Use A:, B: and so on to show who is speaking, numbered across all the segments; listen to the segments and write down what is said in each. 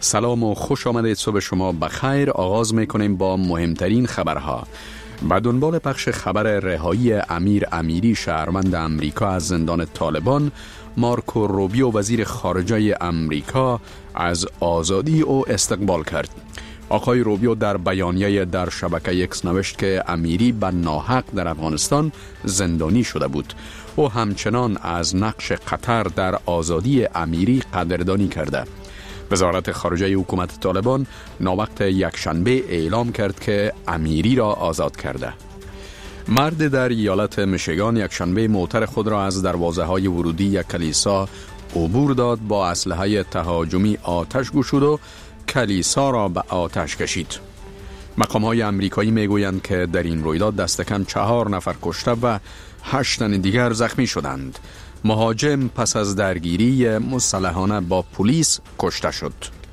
A: سلام و خوش آمدید. صبح شما بخیر. آغاز میکنیم با مهمترین خبرها. به دنبال پخش خبر رهایی امیر امیری شهروند امریکا از زندان طالبان، مارکو روبیو وزیر خارجه امریکا از آزادی او استقبال کرد. آقای روبیو در بیانیه در شبکه اکس نوشت که امیری به ناحق در افغانستان زندانی شده بود. او همچنان از نقش قطر در آزادی امیری قدردانی کرده. وزارت خارجه حکومت طالبان ناوقت یکشنبه اعلام کرد که امیری را آزاد کرده. مرد در ایالت میشیگان یکشنبه موتر خود را از دروازه‌های ورودی یک کلیسا عبور داد، با اسلحه تهاجمی آتش گشود و کلیسا را به آتش کشید. مقام‌های امریکایی میگویند که در این رویداد دست کم 4 نفر کشته و 8 تن دیگر زخمی شدند. مهاجم پس از درگیری مسلحانه با پلیس کشته شد.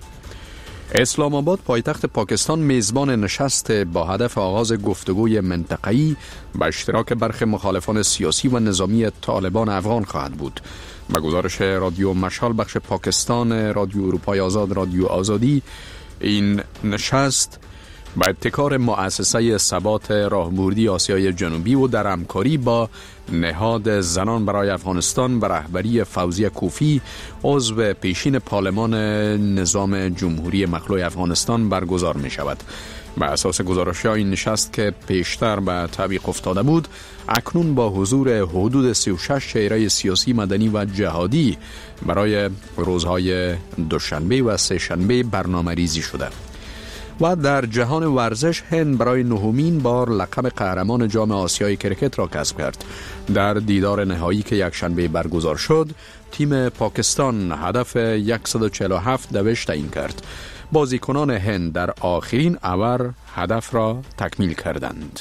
A: اسلام آباد پایتخت پاکستان میزبان نشست با هدف آغاز گفتگوی منطقه‌ای به اشتراک برخی مخالفان سیاسی و نظامی طالبان افغان خواهد بود. به گزارش رادیو مشال بخش پاکستان رادیو اروپای آزاد رادیو آزادی، این نشست با ابتکار مؤسسه ثبات راهبردی آسیای جنوبی و در همکاری با نهاد زنان برای افغانستان و رهبری فوزیه کوفی عضو پیشین پارلمان نظام جمهوری مخلوع افغانستان برگزار می شود. به اساس گزارش این نشست که پیشتر به تعویق افتاده بود، اکنون با حضور حدود 36 چهره سیاسی، مدنی و جهادی برای روزهای دوشنبه و سه‌شنبه برنامه ریزی شده. و در جهان ورزش، هند برای 9مین بار لقب قهرمان جام آسیای کرکت را کسب کرد. در دیدار نهایی که یکشنبه برگزار شد، تیم پاکستان هدف 147 دوش تعیین کرد. بازیکنان هند در آخرین اوور هدف را تکمیل کردند.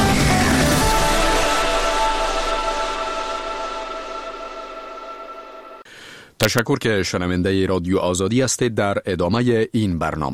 A: تشکر که شنونده رادیو آزادی هستید. در ادامه این برنامه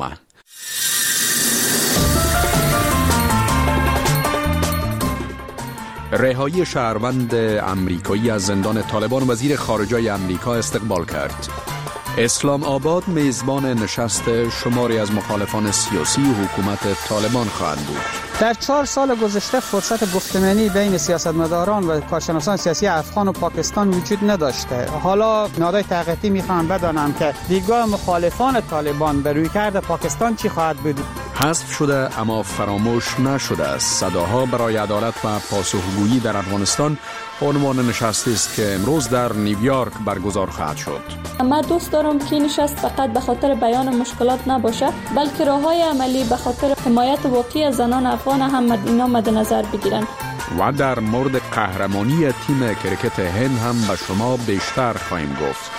A: رهایی شهروند امریکایی از زندان طالبان، وزیر خارجه امریکا استقبال کرد. اسلام آباد میزبان نشست شماری از مخالفان سیاسی و حکومت طالبان خواهد بود.
B: در 4 سال گذشته فرصت گفتمانی بین سیاستمداران و کارشناسان سیاسی افغان و پاکستان وجود نداشته. حالا نهادهای تحقیقی میخوام بدانم که دیدگاه مخالفان طالبان به رویکرد پاکستان چی خواهد بود.
A: حذف شده اما فراموش نشده است. صداها برای عدالت و پاسخگویی در افغانستان عنوان نشستی است که امروز در نیویورک برگزار خواهد شد.
C: من دوست دارم که نشست فقط به خاطر بیان مشکلات نباشه، بلکه راه‌های عملی به خاطر حمایت واقعی از زنان افغان هم اینا مد نظر بگیرن.
A: و در مورد قهرمانی تیم کرکت هند هم به شما بیشتر خواهیم گفت.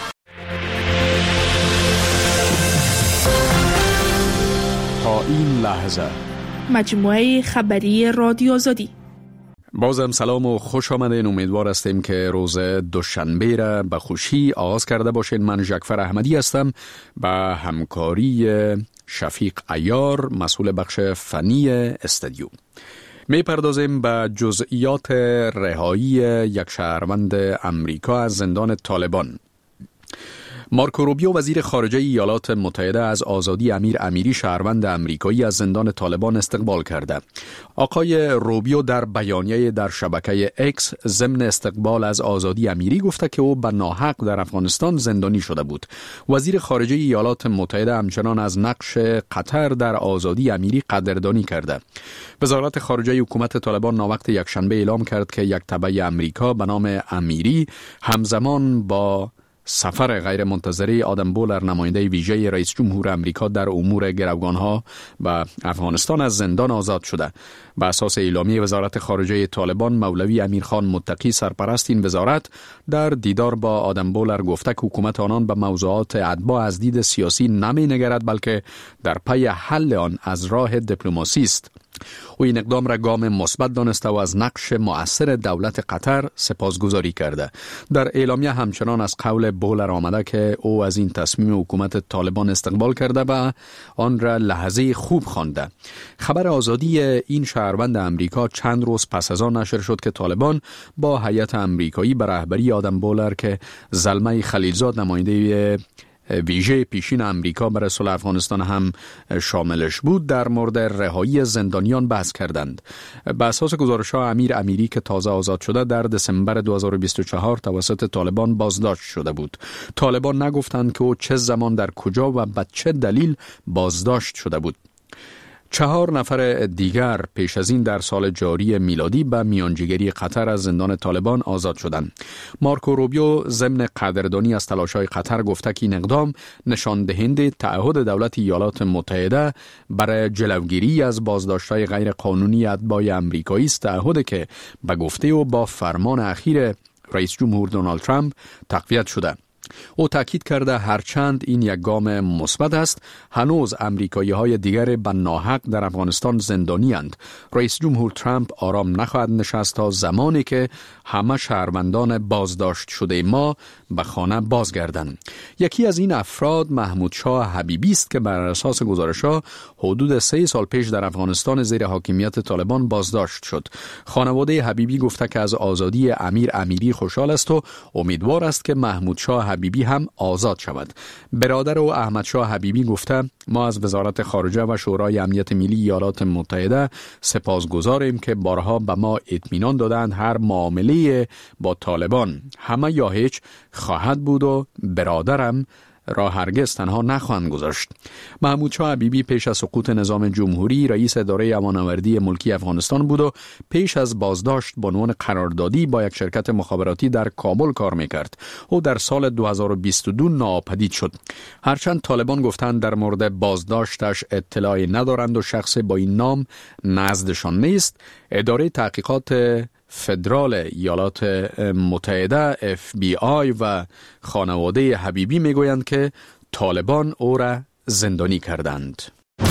A: تا این لحظه
D: مجموعه خبری رادیو آزادی.
A: بازم سلام و خوش آمدین. امیدوار هستیم که روز دوشنبه را به خوشی آغاز کرده باشین. من جعفر احمدی هستم به همکاری شفیق عیار، مسئول بخش فنی استودیو. می پردازیم به جزئیات رهایی یک شهروند امریکا از زندان طالبان. مارکو روبیو وزیر خارجه ایالات متحده از آزادی امیر امیری شهروند امریکایی از زندان طالبان استقبال کرده. آقای روبیو در بیانیه در شبکه اکس ضمن استقبال از آزادی امیری گفته که او به ناحق در افغانستان زندانی شده بود. وزیر خارجه ایالات متحده همچنان از نقش قطر در آزادی امیری قدردانی کرده. وزارت خارجه حکومت طالبان ناوقت یکشنبه اعلام کرد که یک تبع امریکا به نام امیری همزمان با سفر غیر منتظره آدم بولر، نماینده ویژه رئیس جمهور امریکا در امور گروگانها به افغانستان، از زندان آزاد شده. به اساس اعلامیه وزارت خارجه طالبان، مولوی امیرخان متقی سرپرست این وزارت در دیدار با آدم بولر گفته که حکومت آنان به موضوعات اتباع از دید سیاسی نمی نگرد، بلکه در پی حل آن از راه دیپلماسی است. او این اقدام را گام مثبت دانسته و از نقش مؤثر دولت قطر سپاسگزاری کرده. در اعلامیه همچنان از قول بولر آمده که او از این تصمیم حکومت طالبان استقبال کرده و آن را لحظه خوب خوانده. خبر آزادی این شهروند امریکا چند روز پس از آن نشر شد که طالبان با هیئت امریکایی به رهبری آدم بولر که زلمه خلیلزاد نماینده ویژه پیشین امریکا برای صلح افغانستان هم شاملش بود، در مورد رهایی زندانیان بحث کردند. به اساس گزارش‌ها امیر امیری که تازه آزاد شده در دسامبر 2024 توسط طالبان بازداشت شده بود. طالبان نگفتند که او چه زمان در کجا و به چه دلیل بازداشت شده بود. 4 نفر دیگر پیش از این در سال جاری میلادی به میانجیگری قطر از زندان طالبان آزاد شدند. مارکو روبیو ضمن قدردانی از تلاش‌های قطر گفته که این اقدام نشان دهنده تعهد دولت ایالات متحده برای جلوگیری از بازداشت‌های غیر قانونی اتباع آمریکایی است، تعهدی که به گفته او با فرمان اخیر رئیس جمهور دونالد ترامپ تقویت شده. او تاکید کرده هرچند این یک گام مثبت است، هنوز امریکایی‌های دیگر به ناحق در افغانستان زندانی اند. رئیس جمهور ترامپ آرام نخواهد نشست تا زمانی که همه شهروندان بازداشت شده ما به خانه بازگردند. یکی از این افراد محمود شاه حبیبی است که بر اساس گزارش‌ها حدود 3 سال پیش در افغانستان زیر حاکمیت طالبان بازداشت شد. خانواده حبیبی گفته که از آزادی امیر امیری خوشحال است و امیدوار است که محمود شاه حبیبی هم آزاد شود. برادر او احمد شاه حبیبی گفته ما از وزارت خارجه و شورای امنیت ملی ایالات متحده سپاسگزاریم که بارها به ما اطمینان دادند هر معامله با طالبان همه یا هیچ خواهد بود و برادرم را هرگز تنها نخواهند گذاشت. محمود شاه حبیبی پیش از سقوط نظام جمهوری رئیس اداره امان‌آوری ملکی افغانستان بود و پیش از بازداشت به عنوان قراردادی با یک شرکت مخابراتی در کابل کار میکرد. او در سال 2022 ناپدید شد. هرچند طالبان گفتند در مورد بازداشتش اطلاعی ندارند و شخص با این نام نزدشان نیست، اداره تحقیقات فدرال ایالات متحده FBI و خانواده حبیبی میگویند که طالبان او را زندانی کردند.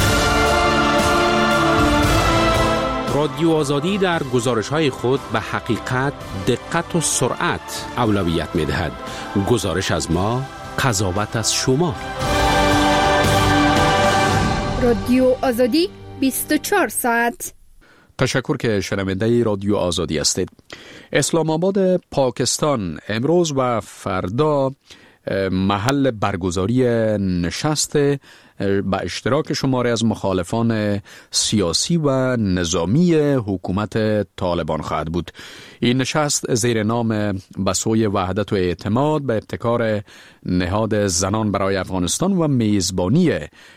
E: رادیو آزادی در گزارش‌های خود به حقیقت، دقت و سرعت اولویت می‌دهد. گزارش از ما، قضاوت از شما.
F: رادیو آزادی 24 ساعت.
A: تشکر که شنونده رادیو آزادی هستید. اسلام آباد پاکستان امروز و فردا محل برگزاری نشست با اشتراک شماری از مخالفان سیاسی و نظامی حکومت طالبان خواهد بود. این نشست زیر نام بسوی وحدت و اعتماد به ابتکار نهاد زنان برای افغانستان و میزبانی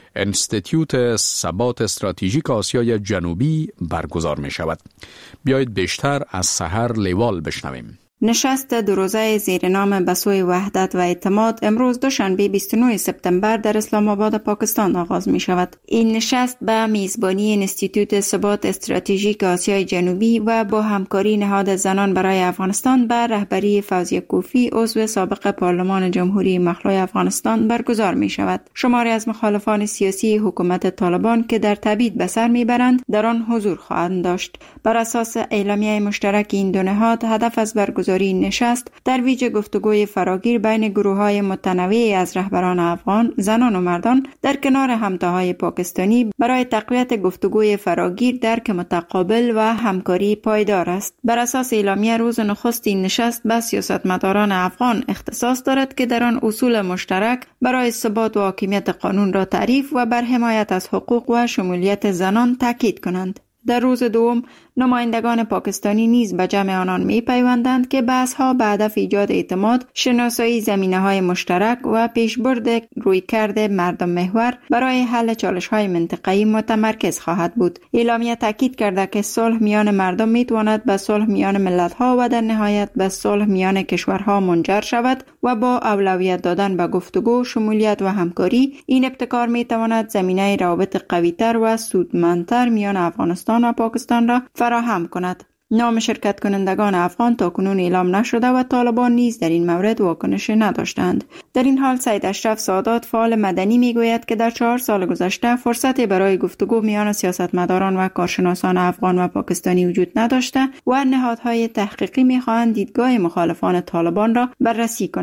A: انستیتیوت ثبات استراتژیک آسیای جنوبی برگزار می شود. بیایید بیشتر از سحر لیوال بشنویم.
G: نشست 2 روزه زیر نام بسوی وحدت و اعتماد امروز دوشنبه 29 سپتامبر در اسلام آباد پاکستان آغاز می شود. این نشست به میزبانی انستیتوت ثبات استراتژیک آسیای جنوبی و با همکاری نهاد زنان برای افغانستان به رهبری فوزیه کوفی عضو سابق پارلمان جمهوری مخلوع افغانستان برگزار می شود. شماری از مخالفان سیاسی حکومت طالبان که در تبعید به سر می برند در آن حضور خواهند داشت. بر اساس اعلامیه مشترک این دو نهاد، هدف از برگزاری این نشست در ویژه گفتگوی فراگیر بین گروه‌های متنوعی از رهبران افغان، زنان و مردان در کنار همتاهای پاکستانی برای تقویت گفتگوی فراگیر، درک متقابل و همکاری پایدار است. بر اساس اعلامیه روز نخست این نشست به سیاستمداران افغان اختصاص دارد که در آن اصول مشترک برای ثبات و حاکمیت قانون را تعریف و بر حمایت از حقوق و شمولیت زنان تاکید کنند. در روز دوم نمایندگان پاکستانی نیز به جمع آنان می پیوندند که بحث‌ها به هدف ایجاد اعتماد، شناسایی زمینه‌های مشترک و پیشبرد رویکرد مردم محور برای حل چالش‌های منطقه‌ای متمرکز خواهد بود. اعلامیه تاکید کرده که صلح میان مردم میتواند به صلح میان ملت‌ها و در نهایت به صلح میان کشورها منجر شود و با اولویت دادن به گفتگو، شمولیت و همکاری، این ابتکار میتواند زمینه روابط قوی‌تر و سودمندتر میان افغانستان و پاکستان را فراهم کند. نام شرکت کنندگان افغان تاکنون اعلام نشده و طالبان نیز در این مورد واکنش نداشتند. در این حال سید اشرف سادات فعال مدنی میگوید که در 4 سال گذشته فرصتی برای گفتگو میان سیاستمداران و کارشناسان افغان و پاکستانی وجود نداشته و نهادهای تحقیقی میخواهند دیدگاه مخالفان طالبان را بررسی کنند.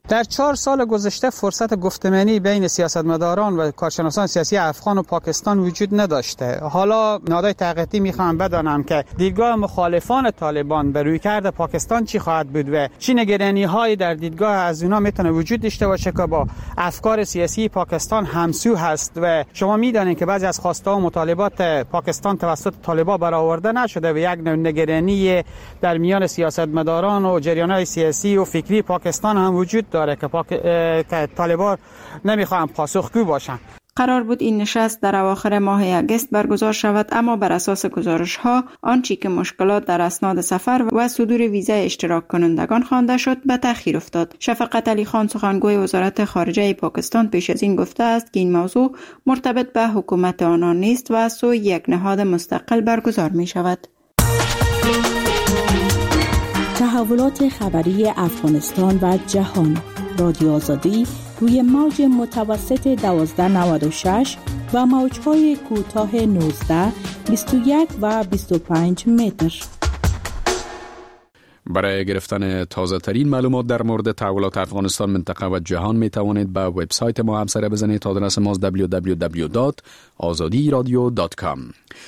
B: در 4 سال گذشته فرصت گفتمانی بین سیاستمداران و کارشناسان سیاسی افغان و پاکستان وجود نداشته. حالا نهادهای تحقیقاتی میخوام بدانم که دیدگاه مخالفان طالبان به رویکرد پاکستان چی خواهد بود و چه نگرانی‌هایی در دیدگاه از اونا میتونه وجود داشته باشه که با افکار سیاسی پاکستان همسو هست. و شما میدانید که بعضی از خواسته و مطالبات پاکستان توسط طالبان برآورده نشده و یک نگرانی در میان سیاستمداران و جریان‌های سیاسی و فکری پاکستان هم وجود داره که طالبان نمیخوان پاسخگو باشن.
G: قرار بود این نشست در اواخر ماه اگست برگزار شود، اما بر اساس گزارش‌ها آنچه که مشکلات در اسناد سفر و صدور ویزای اشتراک کنندگان خوانده شد به تأخیر افتاد. شفقت علی خان سخنگوی وزارت خارجه پاکستان پیش از این گفته است که این موضوع مرتبط به حکومت آنان نیست و از سوی یک نهاد مستقل برگزار می شود.
H: تحولات خبری افغانستان و جهان. رادیو آزادی روی موج متوسط 1296 و موج‌های کوتاه 19، 21 و 25 متر.
A: برای گرفتن تازه ترین معلومات در مورد تحولات افغانستان، منطقه و جهان می توانید به وبسایت ما هم سر بزنید. آدرس ما www.azadiradio.com.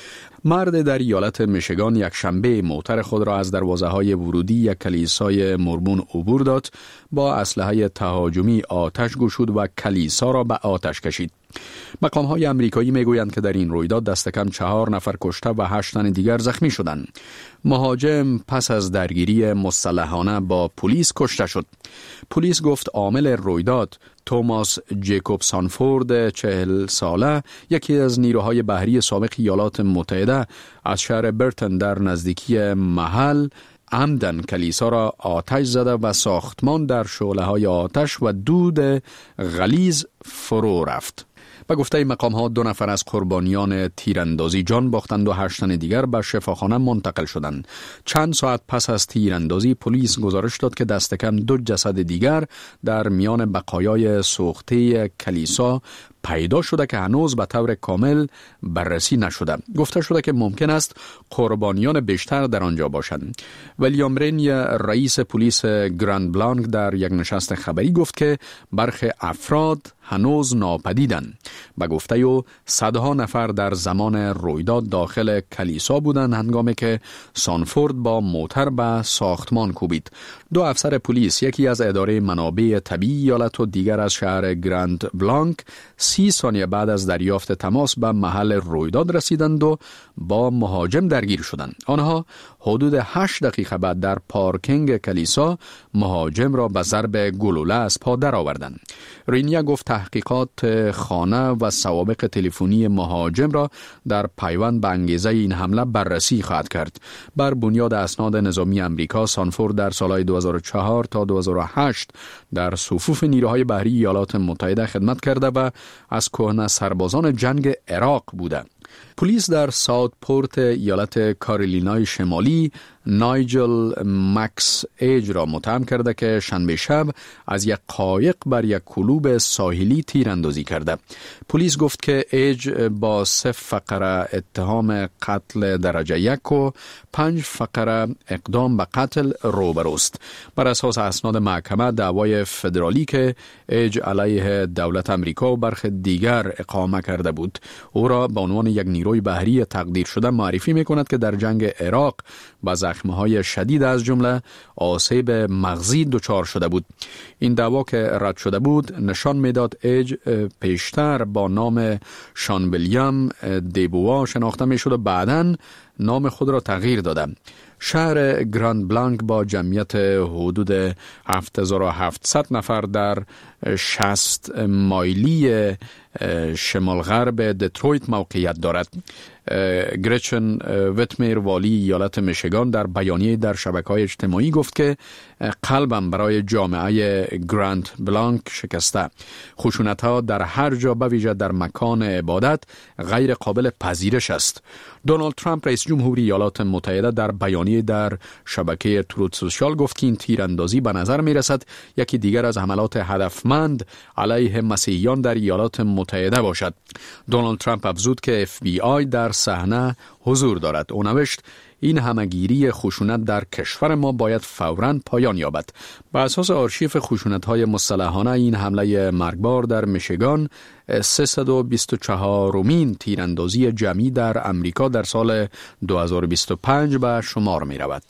A: مرد در ایالت میشیگان یک شنبه موتر خود را از دروازه‌های ورودی یک کلیسای مرمون عبور داد، با اسلحه تهاجمی آتش گشود و کلیسا را به آتش کشید. مقام‌های آمریکایی میگویند که در این رویداد دست کم 4 نفر کشته و 8 تن دیگر زخمی شدند. مهاجم پس از درگیری مسلحانه با پلیس کشته شد. پلیس گفت عامل رویداد توماس جیکوب سانفورد 40 ساله، یکی از نیروهای بحری سابق ایالات متحده، از شهر برتن در نزدیکی محل عمدن کلیسا را آتش زده و ساختمان در شعله‌های آتش و دود غلیظ فرو رفت. به گفته مقام‌ها 2 نفر از قربانیان تیراندازی جان باختند و 8 تن دیگر به شفاخانه منتقل شدند. چند ساعت پس از تیراندازی پلیس گزارش داد که دست کم 2 جسد دیگر در میان بقایای سوخته کلیسا پیدا شده که هنوز به طور کامل بررسی نشده. گفته شده که ممکن است قربانیان بیشتر در آنجا باشند. ویلیام رین، رئیس پلیس گراند بلانک، در یک نشست خبری گفت که برخی افراد هنوز ناپدیدند. به گفته او صدها نفر در زمان رویداد داخل کلیسا بودند هنگامی که سانفورد با موتر به ساختمان کوبید. 2 افسر پلیس، یکی از اداره منابع طبیعی ایالت و دیگر از شهر گراند بلانک، 30 ثانیه بعد از دریافت تماس به محل رویداد رسیدند و با مهاجم درگیر شدند. آنها حدود 8 دقیقه بعد در پارکینگ کلیسا مهاجم را به ضرب گلوله از پا درآوردند. رینیا گفت تحقیقات خانه و سوابق تلفنی مهاجم را در پیوند به انگیزه این حمله بررسی خواهد کرد. بر بنیاد اسناد نظامی امریکا، سانفورد در سالهای 2004 تا 2008 در صفوف نیروهای بحری ایالات متحده خدمت کرده و از کهنه سربازان جنگ عراق بوده. پلیس در ساوت پورت ایالت کارولینای شمالی نایجل مکس ایج را متهم کرده که شنبه شب از یک قایق بر یک کلوب ساحلی تیراندازی کرده. پلیس گفت که ایج با 3 فقره اتهام قتل درجه 1 و 5 فقره اقدام به قتل روبروست. بر اساس اسناد محکمه، دعوای فدرالی که ایج علیه دولت امریکا و برخی دیگر اقامه کرده بود، او را به عنوان یک نیروی بحری تقدیر شده معرفی می‌کند که در جنگ عراق با زخم‌های شدید از جمله آسیب مغزی دچار شده بود. این دعوا که رد شده بود نشان می‌داد ایج پیشتر با نام شان ویلیام دیبوا شناخته می‌شد و بعداً نام خود را تغییر داده. شهر گراند بلانک با جمعیت حدود 7700 نفر در 60 مایلی شمال غرب دترویت موقعیت دارد. گریچن ویتمیر، والی ایالت میشیگان، در بیانیه در شبکه‌های اجتماعی گفت که قلبم برای جامعه گراند بلانک شکسته. خشونت‌ها در هر جا، به ویژه در مکان عبادت، غیر قابل پذیرش است. دونالد ترامپ، رئیس جمهوری ایالات متحده، در بیانیه در شبکه تروت سوشال گفت که این تیراندازی به نظر می رسد یکی دیگر از حملات هدفمند علیه مسیحیان در ایالات متحده باشد. دونالد ترامپ افزود که FBI در صحنه حضور دارد. او نوشت این همگیری خشونت در کشور ما باید فوراً پایان یابد. بر اساس آرشیف خشونت‌های مسلحانه این حمله مرگبار در میشیگان 324مین تیراندازی جمعی در امریکا در سال 2025 به شمار می رود.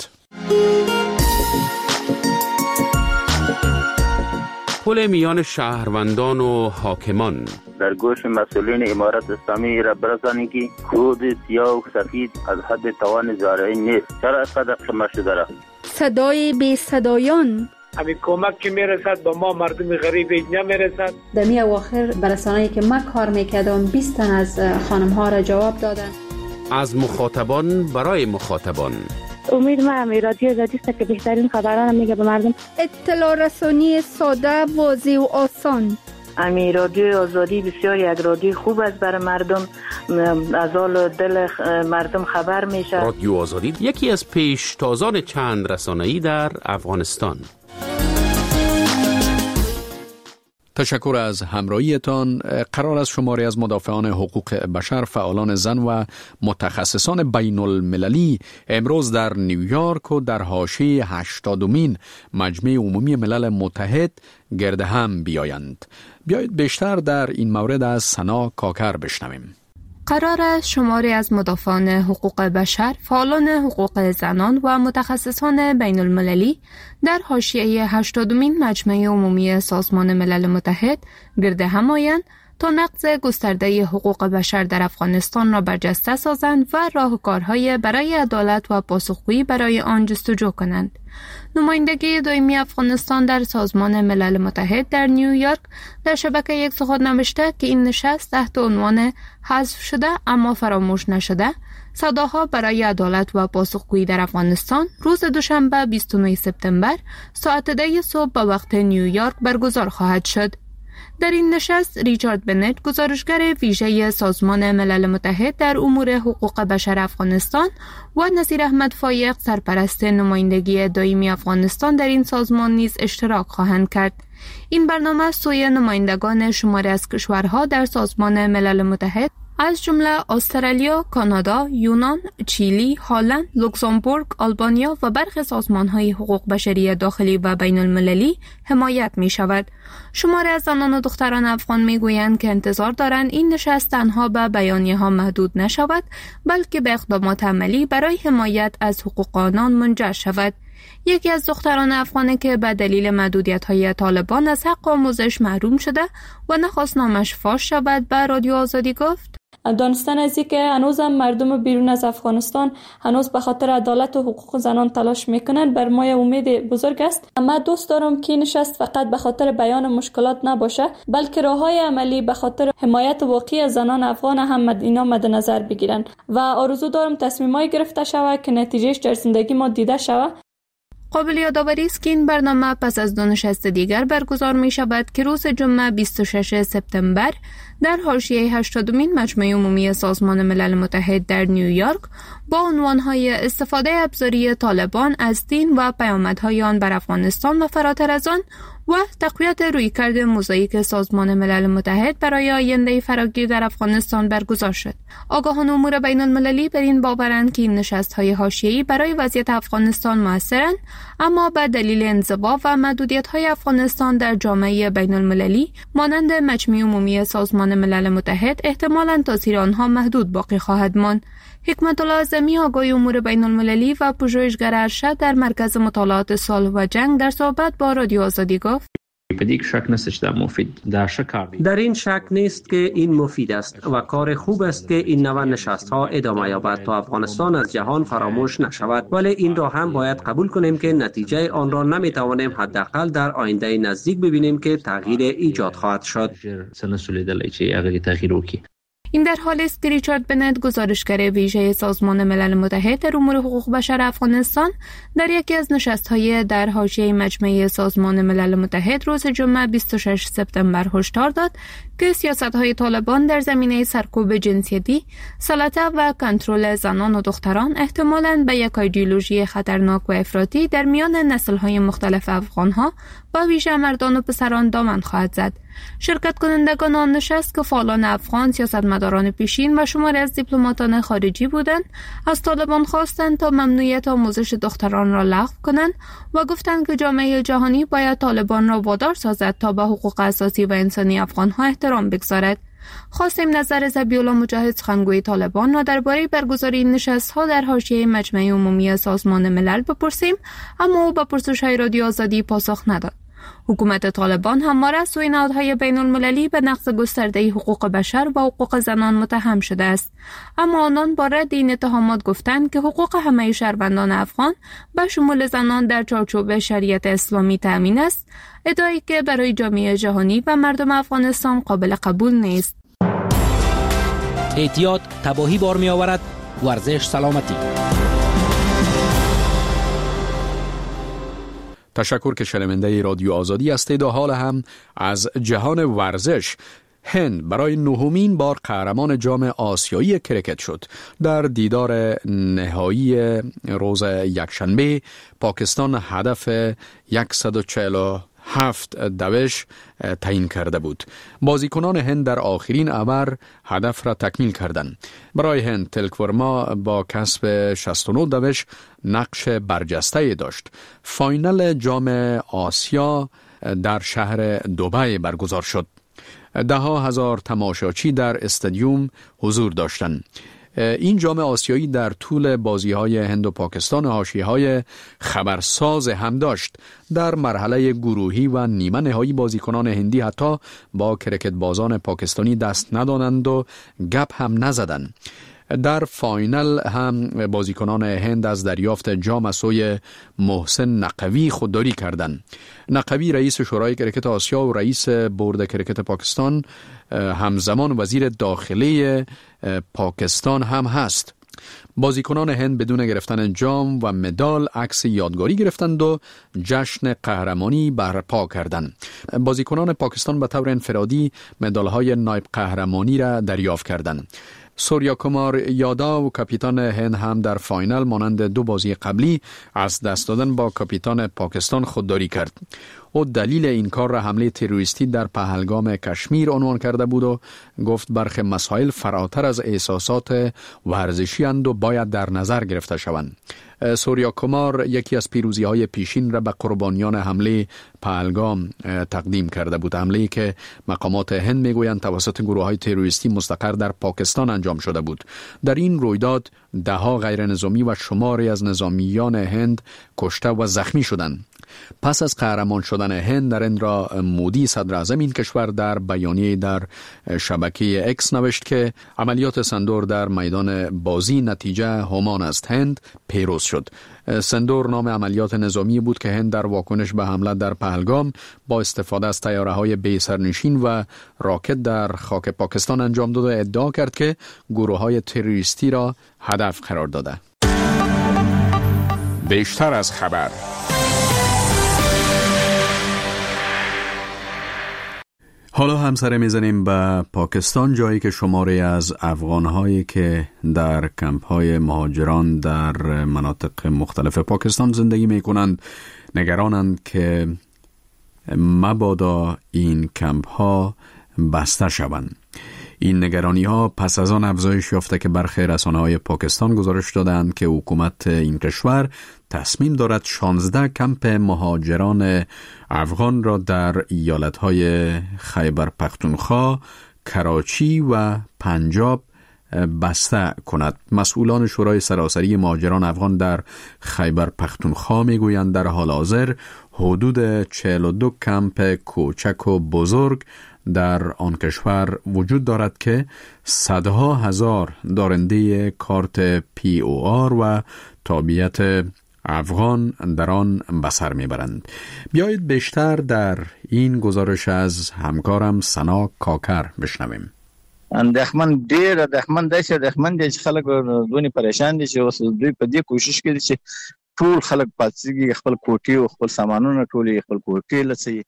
E: پل میان شهروندان و حاکمان
I: در گوش مسئولین امارت اسلامی را برسانید که خود سیاه و سفید از حد توان زارعی نیست. چرا اینقدر شما شده را؟
F: صدای بی صدایان
J: همین کمک که میرسد با ما مردم غریب اینجا میرسد.
K: در می اواخر برسانه‌ای که من کار میکردم 20 تن از خانم ها را جواب دادن.
E: از مخاطبان برای مخاطبان.
L: امید من رادیو آزادی است که بهترین خبران میگه به مردم.
F: اطلاع رسانی ساده، واضح و آسان.
M: امی رادیو آزادی بسیار یک رادیو خوب است برای مردم، از حال دل مردم خبر میشه.
E: رادیو آزادی یکی از پیشتازان چند رسانه‌ای در افغانستان.
A: تشکر از همراهیتان. قرار است شماری از مدافعان حقوق بشر، فعالان زن و متخصصان بین المللی امروز در نیویورک و در حاشیه 80مین مجمع عمومی ملل متحد گرد هم بیایند. بیایید بیشتر در این مورد از سنا کاکر بشنویم.
N: قرار است شماری از مدافعان حقوق بشر، فعالان حقوق زنان و متخصصان بین المللی در حاشیه 80مین مجمع عمومی سازمان ملل متحد گرد هم آیند تا نقض گسترده حقوق بشر در افغانستان را برجسته سازند و راهکارهای برای عدالت و پاسخگویی برای آن جستجو کنند. نمایندگی دائمی افغانستان در سازمان ملل متحد در نیویورک در شبکه یک سخن نوشته که این نشست تحت عنوان حذف شده اما فراموش نشده، صداها برای عدالت و پاسخگویی در افغانستان روز دوشنبه 29 سپتامبر ساعت 10 صبح به وقت نیویورک برگزار خواهد شد. در این نشست ریچارد بنت، گزارشگر ویژه سازمان ملل متحد در امور حقوق بشر افغانستان و نصیر احمد فایق، سرپرست نمایندگی دائمی افغانستان در این سازمان نیز اشتراک خواهند کرد. این برنامه سوی نمایندگان شماری از کشورها در سازمان ملل متحد از جمله استرالیا، کانادا، یونان، چیلی، هلند، لوکزامبورگ، آلبانیا و برخی سازمان‌های حقوق بشری داخلی و بین المللی حمایت می شود. شماری از زنان و دختران افغان می گویند که انتظار دارند این نشست تنها به بیانیه ها محدود نشود، بلکه به اقدامات عملی برای حمایت از حقوق آنان منجر شود. یکی از دختران افغانی که به دلیل محدودیت‌های طالبان از حق آموزش محروم شده و نخواست نامش فاش شود به رادیو آزادی گفت:
C: دانستن از این که هنوز هم مردم بیرون از افغانستان هنوز به خاطر عدالت و حقوق زنان تلاش میکنن بر ما امید بزرگ است. اما دوست دارم که نشست فقط به خاطر بیان مشکلات نباشه، بلکه راههای عملی به خاطر حمایت واقعی زنان افغان هم اینا مد نظر بگیرن و آرزو دارم تصمیمای گرفته شود که نتیجهش در زندگی ما دیده شود.
N: قابل یادآوری است که این برنامه پس از دو نشست دیگر برگزار می شود که روز جمعه 26 سپتامبر در حاشیه 80مین مجمع عمومی سازمان ملل متحد در نیویورک با عنوانهای استفاده ابزاری طالبان از دین و پیامدهای آن بر افغانستان و فراتر از آن و تقویت رویکرد موزاییک سازمان ملل متحد برای آینده فراگیر در افغانستان برگزار شد. آگاهان امور بین المللی بر این باورند که این نشست‌های حاشیه‌ای برای وضعیت افغانستان موثرند، اما به دلیل انزوا و محدودیت‌های افغانستان در جامعه بین المللی مانند مجمع عمومی سازمان ملل متحد احتمالاً تاثیر آنها محدود باقی خواهد ماند. حکمت الله اعظمی، آگاه امور بین المللی و پژوهشگر ارشد در مرکز مطالعات صلح و جنگ، در صحبت با رادیو آزادی گفت:
O: در این شک نیست که این مفید است و کار خوب است که این نوع نشست‌ها ادامه یابد تا افغانستان از جهان فراموش نشود، ولی این را هم باید قبول کنیم که نتیجه آن را نمیتوانیم حداقل در آینده نزدیک ببینیم که تغییر ایجاد خواهد شد.
N: این در حالی است که ریچارد بنت، گزارشگر ویژه سازمان ملل متحد در امور حقوق بشر افغانستان، در یکی از نشست‌های در حاشیه مجمع سازمان ملل متحد روز جمعه 26 سپتامبر هشدار داد که سیاست‌های طالبان در زمینه سرکوب جنسیتی، سلطه و کنترل زنان و دختران احتمالاً به یک ایدئولوژی خطرناک و افراطی در میان نسل‌های مختلف افغان‌ها و ویژه مردان و پسران دامن خواهد زد. شرکت کنندگان آن نشست که فعالان افغان، سیاستمداران پیشین و شماری از دیپلماتان خارجی بودند، از طالبان خواستند تا ممنوعیت آموزش دختران را لغو کنند و گفتند که جامعه جهانی باید طالبان را وادار سازد تا به حقوق اساسی و انسانی افغان‌ها احترام بگذارد. خواستیم نظر ذبیح‌الله مجاهد سخنگوی طالبان را درباره برگزاری این نشست‌ها در حاشیه مجمع عمومی سازمان ملل بپرسیم، اما او به پرسش‌های رادیو آزادی پاسخ نداد. حکومت طالبان همواره از سوی نهادهای بین المللی به نقض گسترده حقوق بشر و حقوق زنان متهم شده است، اما آنان با رد این اتهامات گفتند که حقوق همه شهروندان افغان به شمول زنان در چارچوب شریعت اسلامی تأمین است، ادعایی که برای جامعه جهانی و مردم افغانستان قابل قبول نیست.
P: احتیاط تباهی بار می آورد، ورزش سلامتی.
A: تشکر که شنونده رادیو آزادی هستید. و حال هم از جهان ورزش. هند برای نهمین بار قهرمان جام آسیایی کرکت شد. در دیدار نهایی روز یکشنبه پاکستان هدف 147 دوش تعیین کرده بود. بازیکنان هند در آخرین اوور هدف را تکمیل کردند. برای هند تلک ورما با کسب 69 دوش نقش برجسته داشت. فاینال جام آسیا در شهر دبی برگزار شد. 10,000 تماشاچی در استادیوم حضور داشتند. این جام آسیایی در طول بازی‌های هند و پاکستان حاشیه‌های خبرساز هم داشت. در مرحله گروهی و نیمه نهایی بازیکنان هندی حتی با کرکت بازان پاکستانی دست ندادند و گپ هم نزدند. در فاینال هم بازیکنان هند از دریافت جام از سوی محسن نقوی خودداری کردند. نقوی رئیس شورای کرکت آسیا و رئیس بورد کرکت پاکستان همزمان وزیر داخلی پاکستان هم هست. بازیکنان هند بدون گرفتن جام و مدال عکس یادگاری گرفتند و جشن قهرمانی برپا کردند. بازیکنان پاکستان به طور انفرادی مدال‌های نایب قهرمانی را دریافت کردند. سوریا کمار یاداو و کاپیتان هند هم در فاینال مانند دو بازی قبلی از دست دادن با کاپیتان پاکستان خودداری کرد. او دلیل این کار را حمله تروریستی در پهلگام کشمیر عنوان کرده بود و گفت برخی مسائل فراتر از احساسات ورزشی اند و باید در نظر گرفته شوند. سوریا کمار یکی از پیروزی‌های پیشین را به قربانیان حمله پهلگام تقدیم کرده بود. حمله‌ای که مقامات هند میگویند توسط گروه‌های تروریستی مستقر در پاکستان انجام شده بود. در این رویداد 10 غیر نظامی و شماری از نظامیان هند کشته و زخمی شدند. پس از قهرمان شدن هند، نریندرا مودی صدر اعظم این کشور در بیانیه در شبکه اکس نوشت که عملیات سندور در میدان بازی نتیجه همان است. هند پیروز شد. سندور نام عملیات نظامی بود که هند در واکنش به حمله در پهلگام با استفاده از طیاره‌های بی سرنشین و راکت در خاک پاکستان انجام داد و ادعا کرد که گروه‌های تروریستی را هدف قرار داده.
E: بیشتر از خبر.
A: حالا هم سر میزنیم به پاکستان، جایی که شماری از افغان‌هایی که در کمپ‌های مهاجران در مناطق مختلف پاکستان زندگی می‌کنند نگرانند که مبادا این کمپ‌ها بسته شوند. این نگرانی‌ها پس از آن افزایش یافته که برخی رسانه‌های پاکستان گزارش دادند که حکومت این کشور تصمیم دارد 16 کمپ مهاجران افغان را در ایالت‌های خیبر پختونخوا، کراچی و پنجاب بسته کند. مسئولان شورای سراسری مهاجران افغان در خیبر پختونخوا میگویند در حال حاضر حدود 42 کمپ کوچک و بزرگ در آن کشور وجود دارد که صدها هزار دارنده کارت POR و تابعیت افغان در آن به سر میبرند. بیایید بیشتر در این گزارش از همکارم سنا کاکر بشنویم.
Q: اندېښمن ډېر اندېښمن دی چې خلک دونې پریشان دي چې اوس دوی په دې کوشش کوي چې ټول خلک پاتېږي خپل کوټې او خپل سامانونه ټول خپل کوټې لڅي.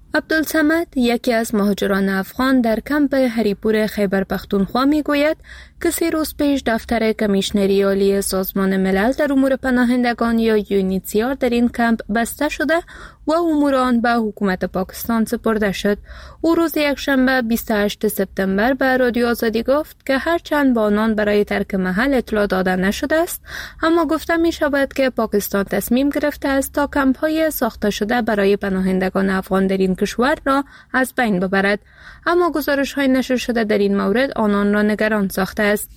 N: عبدالصمد یکی از مهاجران افغان در کمپ هریپور خیبر پختونخوا میگوید که 3 روز پیش دفتر کمیشنری عالی سازمان ملل در امور پناهندگان یا یونیتیار در این کمپ بسته شده و امور آن به حکومت پاکستان سپرده شد. او روز یکشنبه 28 سپتامبر به رادیو آزادی گفت که هرچند با آنان برای ترک محل اطلاع داده نشده است، اما گفته می شود که پاکستان تصمیم گرفته است تا کمپ های ساخته شده برای پناهندگان افغان در این کشور را از بین ببرد. اما گزارش های نشر شده در این مورد آنان را نگران ساخته است.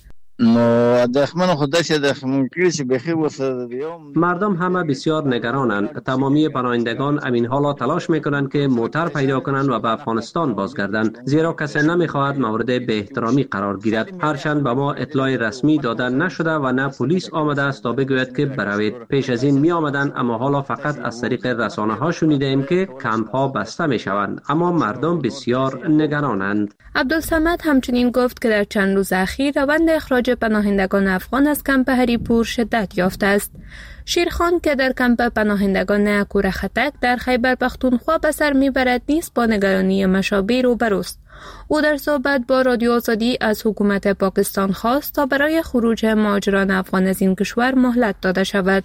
O: مردم همه بسیار نگرانند. تمامی پناهندگان امین حالا تلاش میکنند که موتر پیدا کنند و به افغانستان بازگردند، زیرا کسی نمیخواهد مورد به احترامی قرار گیرد. هرچند به ما اطلاع رسمی داده نشده و نه پلیس آمده است تا بگوید که بروید. پیش از این می آمدند، اما حالا فقط از طریق رسانه ها شنیده ایم که کمپ ها بسته می شوند. اما مردم بسیار نگرانند.
N: عبدالصمد همچنین گفت که در چند روز اخیر روند اخراج پناهندگان افغان از کمپ هریپور شدت یافته است. شیرخان که در کمپ پناهندگان کورخطک در خیبر پختونخوا به سر میبرد نیز با نگرانی مشابه روبروست. او در صحبت با رادیو آزادی از حکومت پاکستان خواست تا برای خروج مهاجران افغان از این کشور مهلت داده شود.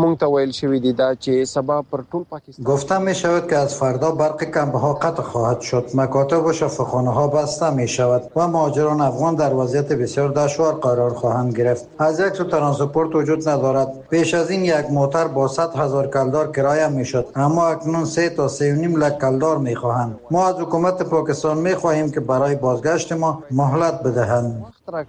R: گفته می شود که از فردا برق کمپ ها قطع خواهد شد، مکاتب و شفاخانه ها بسته می شود و مهاجران افغان در وضعیت بسیار دشوار قرار خواهند گرفت. از یک سو ترانسپورت وجود ندارد. پیش از این یک موتر با 100,000 کلدار کرایه می شد، اما اکنون 3 تا 3.5 لک کلدار می خواهند. ما از حکومت پاکستان می خواهیم که برای بازگشت ما مهلت بدهند.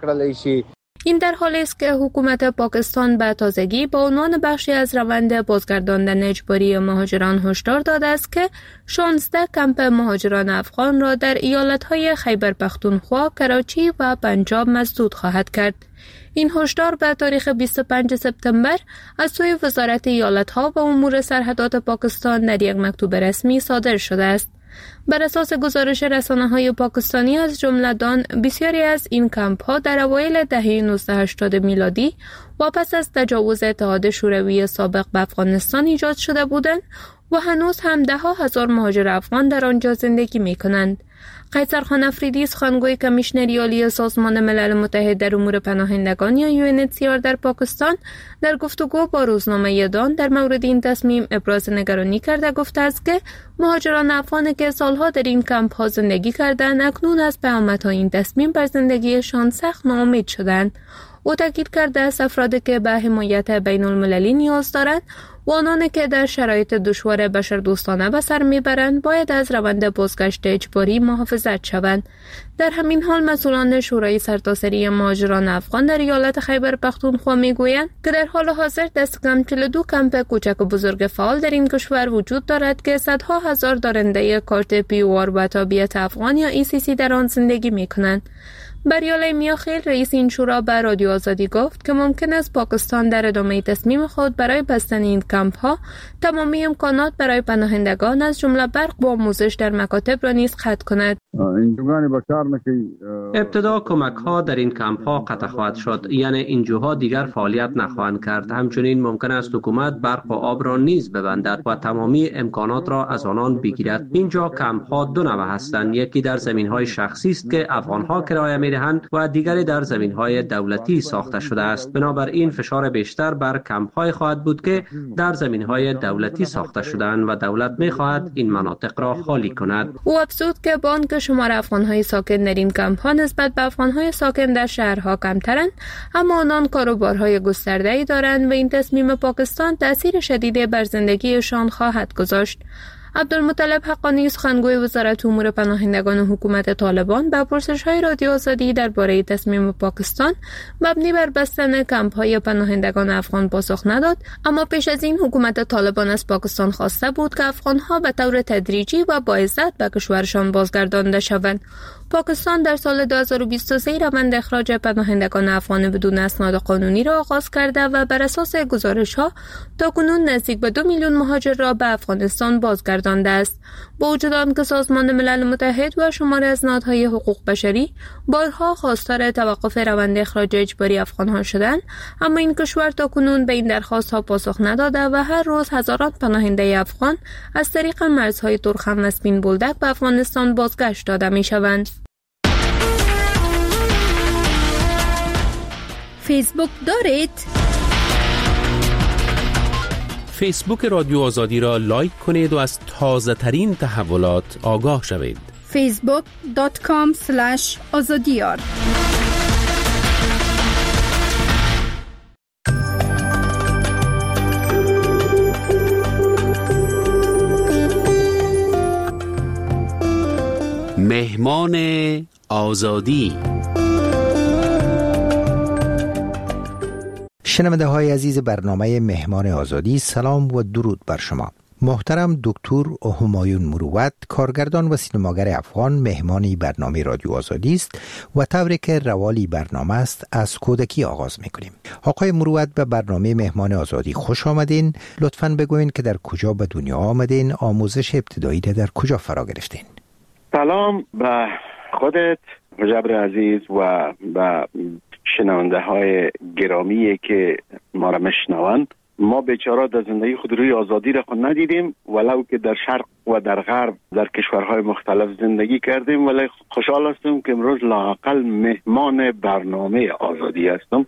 N: این در حالی است که حکومت پاکستان به تازگی با عنوان بخشی از روند بازگرداندن اجباری مهاجران هشدار داده است که 16 کمپ مهاجران افغان را در ایالت‌های خیبر پختونخوا، کراچی و پنجاب مسدود خواهد کرد. این هشدار به تاریخ 25 سپتامبر از سوی وزارت ایالت‌ها و امور سرحدات پاکستان در یک مکتوب رسمی صادر شده است. بر اساس گزارش رسانه‌های پاکستانی از جمله دان، بسیاری از این کمپ‌ها در اوایل دهه 1980 میلادی و پس از تجاوز اتحاد شوروی سابق به افغانستان ایجاد شده بودند و هنوز هم 10,000 مهاجر افغان در آنجا زندگی می‌کنند. قیصرخان افریدی، سخنگوی کمیشنری عالی سازمان ملل متحد در امور پناهندگان یا یونیتیار در پاکستان، در گفتگو با روزنامه دان در مورد این تصمیم ابراز نگرانی کرده گفته است که مهاجران افغان که سالها در این کمپ ها زندگی کردند اکنون از پیامدهای این تصمیم بر زندگیشان سخت ناامید شدند. او تاکید کرده است افرادی که به حمایت بین المللی نیاز دارند و آنانی که در شرایط دشوار بشردوستانه به سر میبرند باید از روند بازگشت اجباری محافظت شوند. در همین حال مسئولان شورای سرتاسری مهاجران افغان در ایالت خیبر پختونخوا میگویند که در حال حاضر دست کم 42 کمپ کوچک و بزرگ فعال در این کشور وجود دارد که صدها هزار دارنده کارت پیوار و تابعیت افغان یا ECC در آن زندگی میکنند. بریاله میاخیل، رئیس این شورا، به رادیو آزادی گفت که ممکن است پاکستان در ادامه تصمیم خود برای بستن این کمپ ها تمامی امکانات برای پناهندگان از جمله برق و آموزش در مکاتب را نیز قطع کند.
O: ابتدا کمک ها در این کمپ ها قطع خواهد شد، یعنی اینجاها دیگر فعالیت نخواهند کرد. همچنین ممکن است حکومت برق و آب را نیز ببندد و تمامی امکانات را از آنان بگیرد. اینجا کمپ ها دو نوع هستند، یکی در زمین های شخصی است که افغان ها کرایه میدهند و دیگری در زمین های دولتی ساخته شده است. بنابراین فشار بیشتر بر کمپ های خواهد بود که در زمین های دولتی ساخته شده‌اند و دولت می‌خواهد این مناطق را خالی کند.
N: او افزود که با آنکه شمار افغان‌های ساکن در این کمپ‌ها نسبت به افغان‌های ساکن در شهرها کمترند، اما آنان کاروبارهای گسترده‌ای دارند و این تصمیم پاکستان تأثیر شدیدی بر زندگیشان خواهد گذاشت. عبدالمطلب حقانی، سخنگوی وزارت امور پناهندگان حکومت طالبان، به پرسش‌های رادیو آزادی درباره تصمیم پاکستان مبنی بر بستن کمپ‌های پناهندگان افغان پاسخ نداد، اما پیش از این حکومت طالبان از پاکستان خواسته بود که افغان‌ها به طور تدریجی و با عزت به کشورشان بازگردانده شوند. پاکستان در سال 2023 روند اخراج پناهندگان افغان بدون اسناد قانونی را آغاز کرده و بر اساس گزارش‌ها تاکنون نزدیک به 2 میلیون مهاجر را به افغانستان بازگردانده است. با وجود آنکه سازمان ملل متحد و شماری از نهادهای حقوق بشری بارها خواستار توقف روند اخراج اجباری افغان‌ها شدند، اما این کشور تاکنون به این درخواست‌ها پاسخ نداده و هر روز هزاران پناهنده افغان از طریق مرزهای ترخم و سپین بولدک به افغانستان بازگشت داده می‌شوند.
D: فیسبوک دارید؟
E: فیسبوک رادیو آزادی را لایک کنید و از تازه ترین تحولات آگاه شوید.
F: facebook.com/azadiyar.
E: مهمان آزادی.
S: شنونده های عزیز برنامه مهمان آزادی، سلام و درود بر شما. محترم دکتر همایون مروت، کارگردان و سینماگر افغان، مهمانی برنامه رادیو آزادی است و طوری که روالی برنامه است از کودکی آغاز میکنیم. آقای مروت، به برنامه مهمان آزادی خوش آمدین. لطفاً بگوین که در کجا به دنیا آمدین، آموزش ابتدایی در کجا فرا گرفتین؟
T: سلام به خودت جبر عزیز و به شنونده های گرامی که ما را میشنوند. ما بیچاره در زندگی خود روی آزادی را خود ندیدیم، ولو که در شرق و در غرب در کشورهای مختلف زندگی کردیم، ولی خوشحال هستم که امروز لااقل مهمان برنامه آزادی هستم.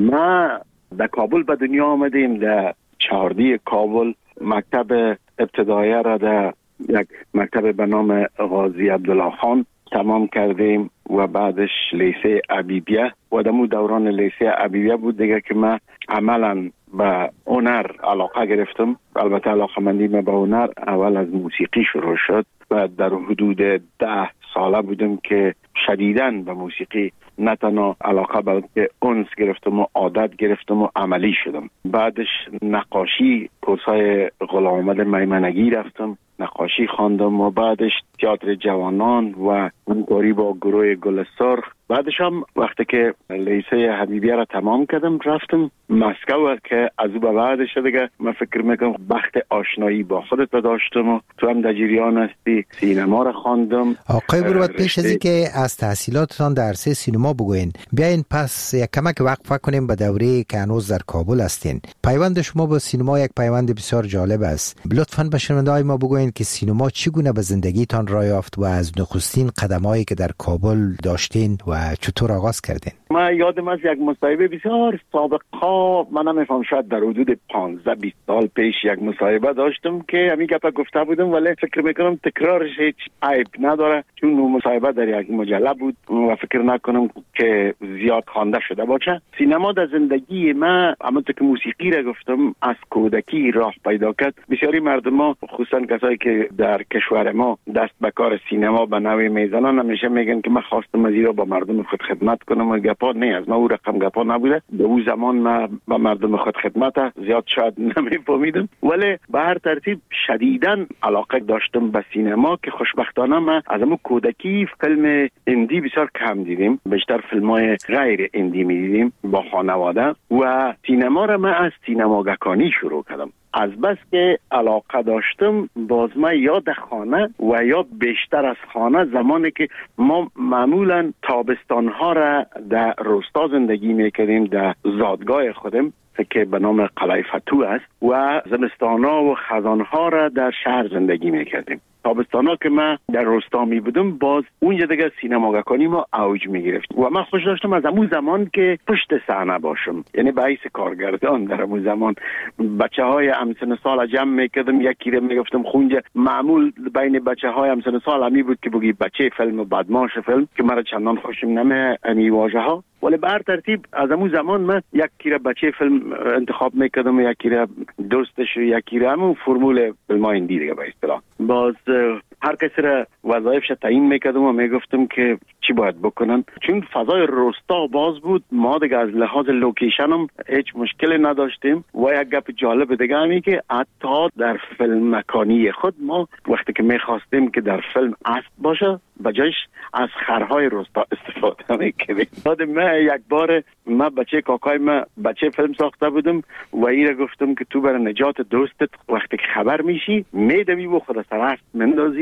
T: ما در کابل به دنیا آمدیم، در چهاردی کابل مکتب ابتدایی را در یک مکتب به نام غازی عبدالله خان تمام کردیم و بعدش لیسه عبیبیه و دمو دوران لیسه عبیبیه بود دیگه که من عملا به هنر علاقه گرفتم. البته علاقه مندی من به هنر اول از موسیقی شروع شد و در حدود 10 ساله بودم که شدیداً به موسیقی نه تنها علاقه بلکه انس گرفتم و عادت گرفتم و عملی شدم. بعدش نقاشی، کورسای غلام محمد میمنگی رفتم، نقاشی خواندم و بعدش تئاتر جوانان و همکاری با گروه گل سرخ. بعدش هم وقتی که لیسه حبیبیه را تمام کردم رفتم مسکو که از او به بعدش دیگه من فکر میکنم بخت آشنایی با خودت داشتم و تو هم در جریان هستی. سینما را خواندم.
S: آقای مروت، پیش از اینکه از تحصیلاتتان در عرصه سینما بگوین، بیاین پس یک کمک وقفه کنیم به دوره که هنوز در کابل هستین. پیوند شما با سینما یک پیوند بسیار جالب است. لطفاً به شنونده‌های ما بگوین که سینما چگونه به زندگیتان راه یافت و از نخستین قدمایی که در کابل داشتین و چطور آغاز کردین؟
T: من یادم از یک مصاحبه بسیار سابقا، من نمیفهم شاید در حدود 15-20 سال پیش یک مصاحبه داشتم که همین گپا گفته بودم، ولی فکر میکنم تکرارش هیچ عیب نداره چون مصاحبه در یک مجله بود و فکر نکنم که زیاد خوانده شده باشه. سینما در زندگی من، همونطور که موسیقی را گفتم، از کودکی راه پیدا کرد. بسیاری مردم ها، خصوصا کسایی که در کشور ما دست به کار سینما به نوعی میزنن، همیشه میگن که من خواستم از ایرا با مردم خود خدمت کنم و گپا نه از ما او رقم گپا نبوده. به اون زمان من با مردم خود خدمت زیاد شاید نمیفهمیدم، ولی به هر ترتیب شدیداً علاقه داشتم به سینما که خوشبختانه من از همون کودکی فیلم هندی بسیار کم دیدیم، بیشتر فیلم‌های غیر هندی می‌دیدیم با خانواده و سینما را من از سینماگکانی شروع کردم. از بس که علاقه داشتم، باز من یا در خانه و یا بیشتر از خانه، زمانی که ما معمولا تابستانها را در روستا زندگی میکردیم، در زادگاه خودم که به نام قلعه فتوح است، و زمستانها و خزانها را در شهر زندگی میکردیم. تابستانا که من در روستا می بودم، باز اونجا دیگه سینماگکانی ما اوج می گرفت و من خوش داشتم از همون زمان که پشت صحنه باشم، یعنی به حیث کارگردان. در همون زمان بچه های همسن سال جمع میکردم، یکی رو میگفتم خونجا. معمول بین بچه های همسن سال همی بود که بگی بچه فیلم و بدماش فیلم، که مرا چندان خوشم نمی امی واژه ها، ولی به هر ترتیب از همون زمان من یکی رو بچه فیلم انتخاب میکردم، یکی رو دوستش، یکی رو همون فرمول فیلم های هندی دیگه به اصطلاح. باز هر کسی را وظایفش تعیین میکردم و میگفتم که چی باید بکنن، چون فضای روستا باز بود. ما دیگه از لحاظ لوکیشن هم هیچ مشکلی نداشتیم و یک گپ جالب دیگه همی که حتی در فیلم مکانی خود ما وقتی که میخواستیم که در فیلم اسب باشه، بجایش از خرهای روستا استفاده میکردیم. بعد من یک بار من بچه کاکای من بچه فیلم ساخته بودم و ایره گفتم که تو برای نجات دوستت وقتی که خبر میشی میدوی و خود سر اسب مندازی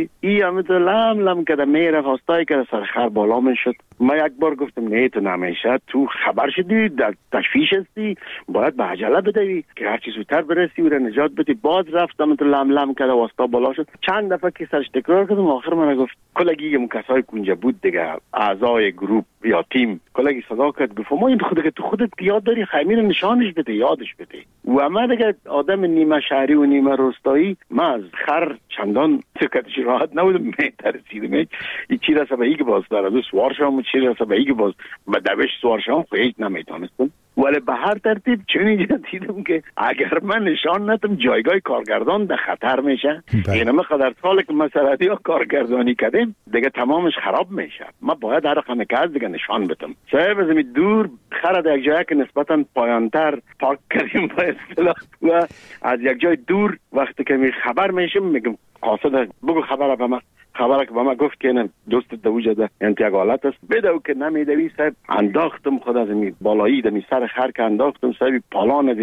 T: ای همه تو لم کده میره فاستای که سر خر بالا میشد. ما یک بار گفتم نه تو نمیشه، تو خبر شدی در تشویش هستی، باید به عجله بدوی که هر چی زودتر برسی و را نجات بدی. باز رفتم تو لم کده واسطا بالا شد. چند دفعه که سرش تکرار کردم، آخر من گفت کلگی کسای کنجا بود دیگه، اعضای گروپ یا تیم، کلگی صدا کرد گفت ما این خودت تو خودت یاد داری، خیمین نشانش بده، یادش بده. و من دیگه آدم نیمه شهری و نیمه روستایی، من از خر چندان سکتش راحت نبودم، میترسیدم این چی رسه به ایگه باز داره دو سوار شام، چی رسه به ایگه باز به دوش سوار شام خیلی نمیتونستم. ولی به هر ترتیب چنین دیدم که اگر من نشان ندم جایگاه کارگردان در خطر میشه. یعنی ما قدر سال که مسئله ها کارگردانی کردیم دیگه تمامش خراب میشه. ما باید هر رقم که از دیگه نشان بدم. صاحب از می دور خرد یک جایی که نسبتا پایانتر پارک کردیم با اصطلاح و از یک جای دور وقتی که می خبر میشم میگم قاصد بگو خبر به من. خبره که با ما گفت که دوست دوجه ده انتیاگ حالت است بدو که نمیدوی. صاحب انداختم خود از می بالایی دمی سر خر که انداختم. صاحب پالان از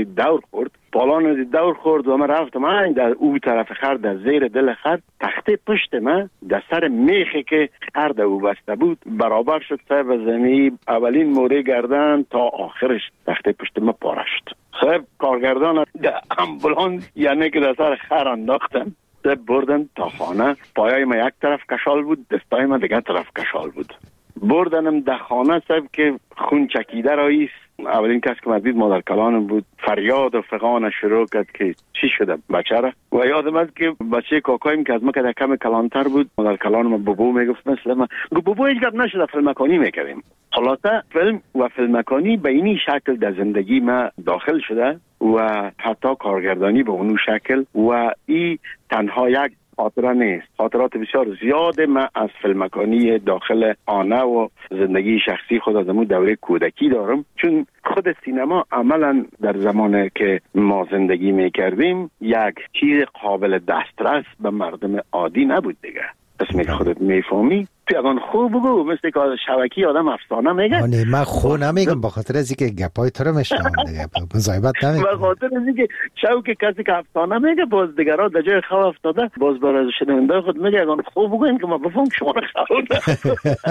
T: دور خورد و من رفتم در او طرف خر در زیر دل خر تخته پشت من در سر میخی که خر در او بسته بود برابر شد. صاحب از اولین موره گردن تا آخرش تخته پشت من پاره شد. صاحب کارگردان در امبولانس یعنی که در سر خر انداختن بردن تا خانه. پایای ما یک طرف کشال بود، دستای ما دیگه طرف کشال بود. بردنم در خانه. صاحب که خون چکیده راییست. اولین کس که مدید مادر کلانم بود. فریاد و فغان شروع کرد که چی شده بچه را. و یادم است که بچه کاکایم که از ما که کم کلانتر بود مادر کلانم بابو میگفت مثل ما بابو هیچ گپ نشده فیلمکانی میکردیم. خلاصه فیلم و فیلمکانی به اینی شکل در زندگی ما داخل شده و حتی کارگردانی به اونو شکل. و این تنها یک خاطره نیست، خاطرات بسیار زیاده من از فیلمکانی داخل آنه و زندگی شخصی خود از امون دوره کودکی دارم. چون خود سینما عملا در زمانی که ما زندگی میکردیم یک چیز قابل دسترس به مردم عادی نبود دیگه. اسمی که خودت میفهمی تو اگان خوب بگو مثل که شبکی آدم افسانه میگه.
S: نه من خو نمیگم به خاطر از اینکه گپای تو رو میشنم دیگه مزایبت نمیگم.
T: به خاطر از اینکه شوک کسی که افسانه میگه باز دیگران در جای خو افتاده باز برای شنونده خود میگه اگان خوب بگوین که ما بفهم شما رو خو.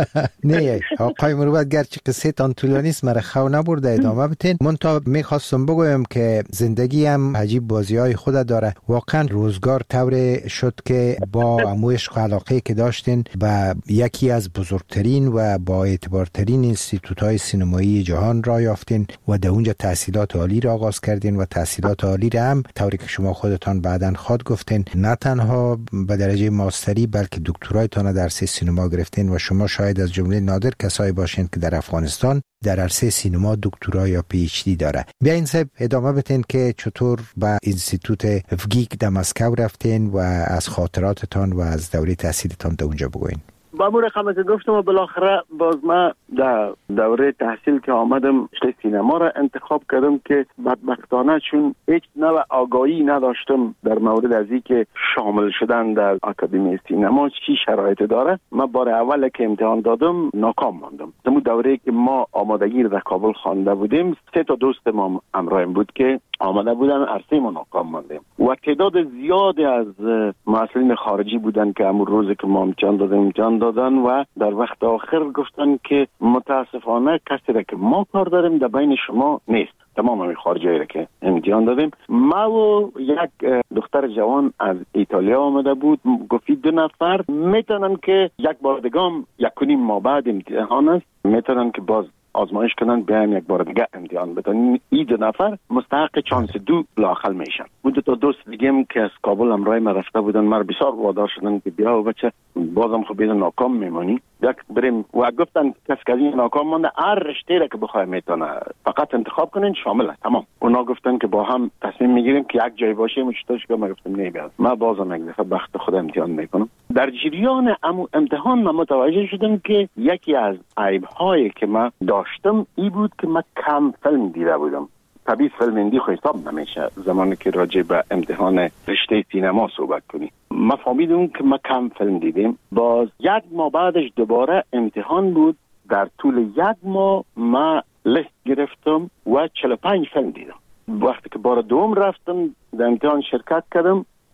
S: نه آقای مروت گرچه قصه تان طولانی است مرا خو نبرده ادامه بتین. من تا میخواستم بگویم که زندگی هم عجیب بازی‌های خود داره. واقعا روزگار طور شد که با عموش علاقه که داشتین و یکی از بزرگترین و با اعتبارترین انستیتوت‌های سینمایی جهان را یافتین و در اونجا تحصیلات عالی را آغاز کردین و تحصیلات عالی را هم طوری که شما خودتان بعداً خود گفتین نه تنها به درجه ماستری بلکه دکترایتان در عرصه سینما گرفتین و شما شاید از جمله نادر کسایی باشین که در افغانستان در عرصه سینما دکترا یا پی اچ دی داره. بیاین صاحب ادامه بتین که چطور به انستیتوت افگیک در مسکو رفتین و از خاطراتتان و از دوره تحصیلتان در اونجا بگوین.
T: با مو رقم که گفتم و بالاخره باز ما در دوره تحصیل که آمدم رشته سینما را انتخاب کردم که بدبختانه چون هیچ نوع آگاهی نداشتم در مورد از این که شامل شدن در آکادمی سینما چی شرایط داره. من بار اول که امتحان دادم ناکام ماندم. در دوره که ما آمادگی در کابل خوانده بودیم 3 تا دوست ما همراهیم بود که آمده بودن عرصه ما ناکام ماندیم و تعداد زیادی از مسئولین خارجی بودن که همون روز که ما امتحان دادن و در وقت آخر گفتن که متاسفانه کسی را که ما کار داریم در بین شما نیست. تمام همین خارجی را که امتحان دادیم ما و یک دختر جوان از ایتالیا آمده بود گفتی 2 نفر میتونن که یک بار دیگه 1.5 ماه بعد امتحان است میتونن که باز آزمایش کنن بیایم یک بار دیگه امتحان بدن. این 2 نفر مستحق چانس 2 لااقل میشن. اون 2 تا دوست دیگه که از کابل همراه ما رفته بودن ما بسیار وادار شدن که بیا و بچه بازم خب بیدن ناکام میمونی یک بریم و گفتن کسی که از این ناکام مانده هر رشته را که بخواه میتونه فقط انتخاب کنین شامل است. تمام. اونا گفتن که با هم تصمیم میگیریم که یک جای باشیم. چطورش که ما گفتم نه بیاد ما بازم یک دفعه بخت خود امتحان میکنم. در جریان امتحان ما متوجه شدم که یکی از عیب‌هایی که ما داشتم این بود که من کم فیلم دیده بودم. طبیعی فیلم هندی حساب نمیشه زمانی که راجع به امتحان رشته سینما صحبت کنی. ما فهمیدم که ما کم فیلم دیدیم. باز 1 ماه بعدش دوباره امتحان بود. در طول 1 ماه ما لیست گرفتم و 45 فیلم دیدم. وقتی که بار دوم رفتم در امتحان شرکت کردم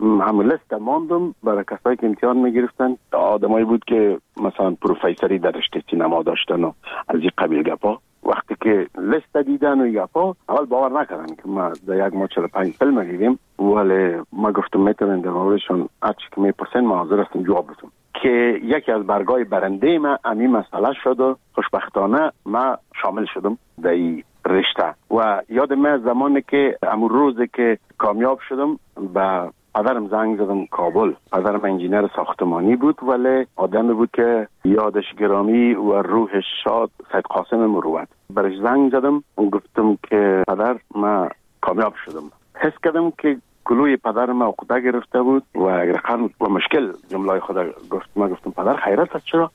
T: همون لیست ماندم برای کسایی که امتحان میگرفتن. آدمایی بود که مثلا پروفیسوری در رشته سینما داشتن و از این قبیل گپا. وقتی که لیست دیدن و گپا اول باور نکردن که ما در یک ما 45 فیلم دیدیم، ولی ما گفتم میتونن در موردشون هرچی که میپرسن ما حاضر هستیم جواب بدیم. که یکی از برگای برنده ما همین مسئله شد و خوشبختانه ما شامل شدم در این رشته. و یادم زمانی که همون روزی که کامیاب شدم به پدرم زنگ زدم کابل. پدرم انجینر ساختمانی بود ولی آدمی بود که یادش گرامی و روحش شاد، سید قاسم مروت. برش زنگ زدم و گفتم که پدر ما کامیاب شدم. حس کردم که گلوی پدرم عقده گرفته بود و اگر و مشکل جمله خدا گفت. ما گفتم پدر خیرت است چرا؟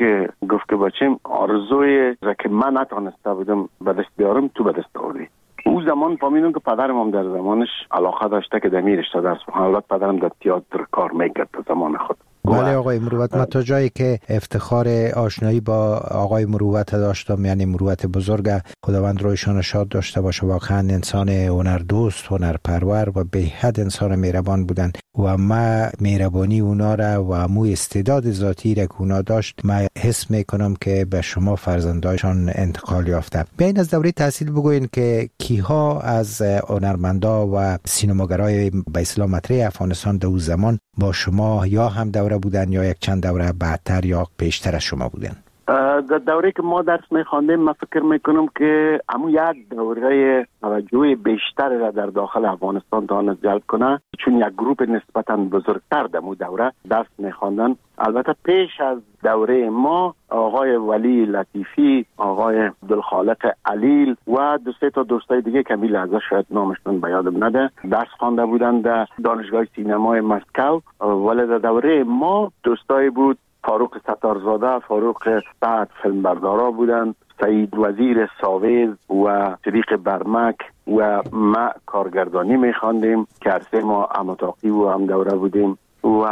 T: گفت که بچم آرزوی را که من نتونسته بودم به دست بیارم تو به دست آوردی. او زمان فهمیدم که پدرم هم در زمانش علاقه داشته که در رشته درس بخونه. البته پدرم در تئاتر کار میکرد در زمان خود.
S: بله آقای مروت، من تا جایی که افتخار آشنایی با آقای مروت داشتم، یعنی مروت بزرگ، خداوند رویشان شاد داشته باشه، واقعا انسان هنردوست، هنرپرور و به حد انسان مهربان بودن و ما مهربانی اونا را و امو استعداد ذاتی را که اونا داشت ما حس میکنم که به شما فرزندایشان انتقال یافته. بیاین از دوره تحصیل بگوین که کیها از هنرمندا و سینماگرای به اصطلاح مطرح افغانستان در اون زمان با شما یا هم دوره بودن یا یک چند دوره بعدتر یا پیشتر از شما بودن؟
T: در دوره که ما درس میخواندیم من فکر میکنم که همون یک دوره توجه بیشتر را در داخل افغانستان تواند جلب کنه، چون یک گروپ نسبتا بزرگتر در اون دوره درس میخواندن. البته پیش از دوره ما آقای ولی لطیفی، آقای عبدالخالق علیل و دو سه تا دوستای دیگه که می لحظه شاید نامشون به یادم نده درس خوانده بودن در دانشگاه سینمای مسکو. ولی در دوره ما دوستای بود فاروق ستارزاده، فاروق سعد فیلمبردارا بودن، سعید وزیر ساویز و صدیق برمک و ما کارگردانی میخواندیم که عرصه ما اماتاقی و هم دوره بودیم و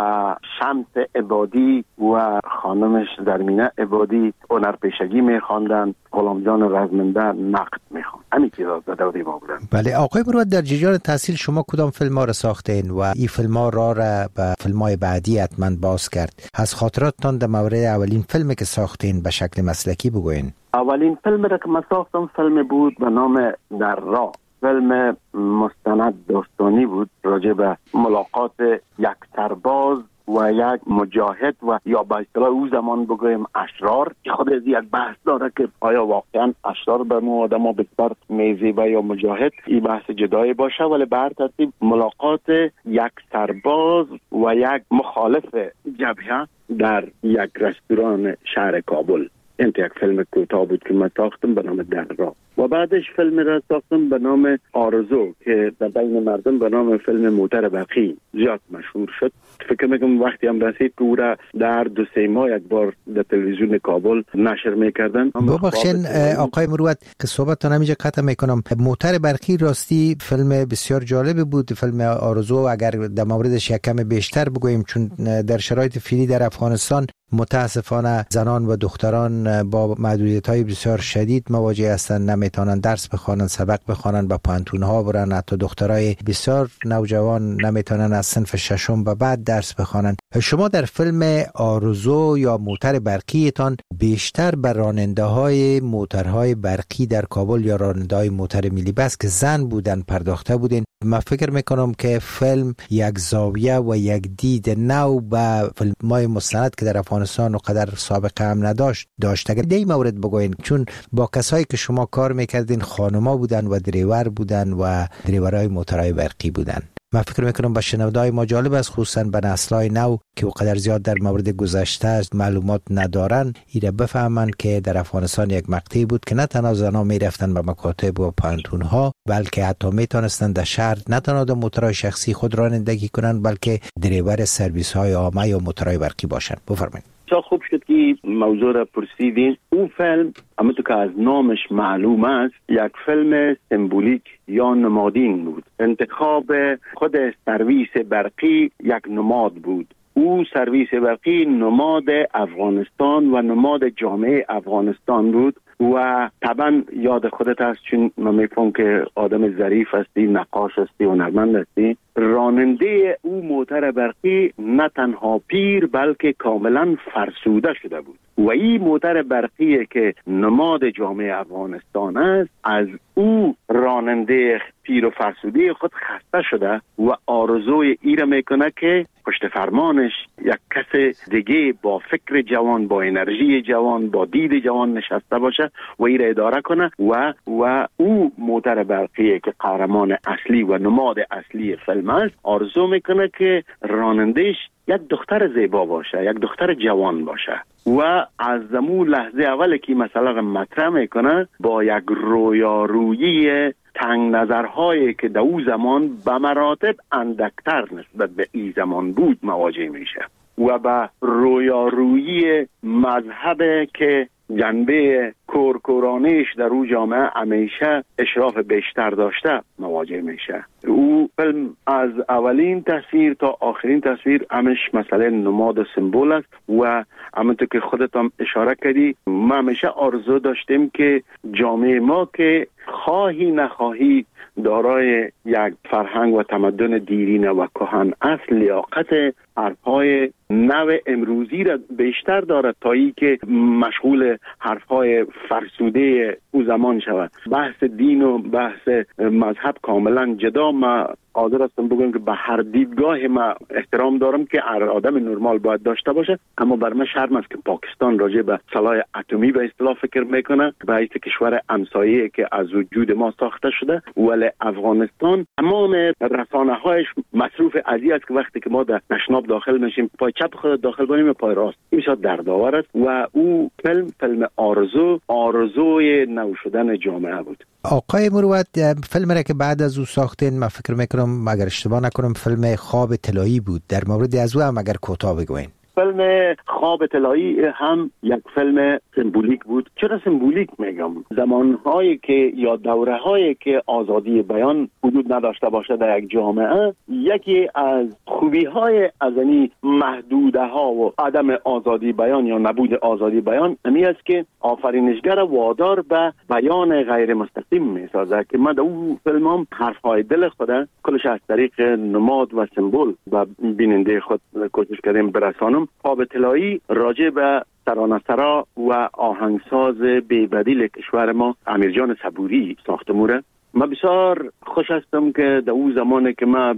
T: شمس عبادی و خانمش درمینه عبادی هنرپیشگی میخواندن، غلام جان رزمنده نقد میخواند. همین چیزا در دوره ما بودن.
S: بله آقای مروت، در جریان تحصیل شما کدام فیلم ها را ساختین و این فیلم ها را به فیلم های بعدی حتما باز کرد؟ از خاطراتتان در مورد اولین فیلمی که ساختین به شکل مسلکی بگوین.
T: اولین فیلم را که من ساختم فیلم بود به نام در راه. فیلم مستند داستانی بود راجع به ملاقات یک سرباز و یک مجاهد و یا به اصطلاح او زمان بگویم اشرار، که خود از یک بحث داره که آیا واقعا اشرار به ما آدم ها بسیار میزیبه یا مجاهد، این بحث جدایی باشه. ولی به هر ترتیب ملاقات یک سرباز و یک مخالف جبهه در یک رستوران شهر کابل. این یک فیلم کوتاه بود که من ساختم به نام در راه و بعدش فیلم را ساختم به نام آرزو که در بین مردم به نام فیلم موتر برقی زیاد مشهور شد. فکر میکنم وقتی هم رسید که او را در 2-3 ماه یک بار در تلویزیون کابل نشر میکردن.
S: ببخشین آقای مروت که صحبتتون همینجا قطع میکنم. موتر برقی راستی فیلم بسیار جالب بود. فیلم آرزو اگر در موردش یک کم بیشتر بگوییم، چون در شرایط فعلی در افغانستان متاسفانه زنان و دختران با محدودیت‌های بسیار شدید مواجه هستند، نمیتونن درس بخوانن، سبق بخوانن، با پانتون‌ها برن. حتی دخترای بسیار نوجوان نمیتونن از صنف ششم به بعد درس بخوانن. شما در فیلم آرزو یا موتر برقیتان بیشتر بر راننده‌های موترهای برقی در کابل یا راننده‌های موتر ملی بس که زن بودن پرداخته بودین. من فکر میکنم که فیلم یک زاویه و یک دید نو به فیلم‌های مستند که در افغانستان و قدر سابقه هم نداشت داشته. در این مورد بگوین، چون با کسایی که شما کار میکردین خانوما بودن و دریور بودن و دریورای موترهای برقی بودن. من فکر میکنم با شنونده‌های ما جالب است، خصوصا به نسل‌های نو که قدر زیاد در مورد گذشته معلومات ندارن، ایره بفهمن که در افغانستان یک مقطعی بود که نه تنها زنان میرفتن به مکاتب و پانتون‌ها، بلکه حتی میتونستن در شهر نه تنها در موترهای شخصی خود رانندگی کنن، بلکه دریور سرویس‌های عامه یا موترهای برقی باشن. بفرمایید.
T: خوب شد که موضوع را پرسیدین. اون فیلم همونطور که از نامش معلوم است یک فیلم سمبولیک یا نمادین بود. انتخاب خود سرویس برقی یک نماد بود. او سرویس برقی نماد افغانستان و نماد جامعه افغانستان بود و طبعا یاد خودت هست، چون من میفهم که آدم ظریف هستی، نقاش هستی، هنرمند هستی. راننده او موتر برقی نه تنها پیر بلکه کاملا فرسوده شده بود و این موتر برقی که نماد جامعه افغانستان است، از او راننده پیر و فرسوده خود خسته شده و آرزوی ای را میکنه که پشت فرمانش یک کس دیگه با فکر جوان، با انرژی جوان، با دید جوان نشسته باشه و ای را اداره کنه و او موتر برقی که قهرمان اصلی و نماد اصلی فیلم است، آرزو میکنه که رانندهش یک دختر زیبا باشه، یک دختر جوان باشه و از زمون لحظه اول که مثلا مطرح میکنه با یک رویارویی تنگ نظرهایی که در او زمان به مراتب اندکتر نسبت به این زمان بود مواجه میشه و به رویارویی مذهب که جنبه کورکورانیش در او جامعه همیشه اشراف بیشتر داشته مواجه میشه. او فیلم از اولین تصویر تا آخرین تصویر همش مسئله نماد و سمبول است و همونطور که خودت هم اشاره کردی، ما همیشه آرزو داشتیم که جامعه ما که خواهی نخواهی دارای یک فرهنگ و تمدن دیرینه و کهن اصل، لیاقت حرفهای نو امروزی را بیشتر دارد تا ای که مشغول حرفهای فرسوده او زمان شود. بحث دین و بحث مذهب کاملا جدا. ما حاضر هستم بگم که به هر دیدگاه ما احترام دارم که هر آدم نرمال باید داشته باشه، اما بر من شرم است که پاکستان راجع به سلاح اتمی به اصطلاح فکر میکنه، به حیث کشور همسایه که از وجود ما ساخته شده، ولی افغانستان تمام رسانه‌هایش مصروف ازی است که وقتی که ما در تشناب داخل میشیم پای چپ خود داخل کنیم پای راست، این بسیار دردآور است و او فیلم آرزوی نو شدن جامعه بود.
S: آقای مروت، فیلم را که بعد از او ساختین، من فکر میکنم اگر اشتباه نکنم فیلم خواب طلایی بود، در مورد از او هم اگر کوتاه بگوین.
T: فیلم خواب طلایی هم یک فیلم سمبولیک بود. چرا سمبولیک میگم؟ زمانهایی که یا دورهایی که آزادی بیان حدود نداشته باشه در یک جامعه، یکی از خوبی‌های از این محدوده ها و عدم آزادی بیان یا نبود آزادی بیان امی است که آفرینشگر وادار به بیان غیر مستقیم میسازه که من در اون فیلم هم حرفهای دل خود کلش از طریق نماد و سمبول و بیننده خود کوشش کردیم برسانم. خواب طلایی راجع به ترانه‌سرا و آهنگساز بی‌بدیل کشور ما امیرجان صبوری ساخته موره. من بسیار خوش هستم که در اون زمانی که من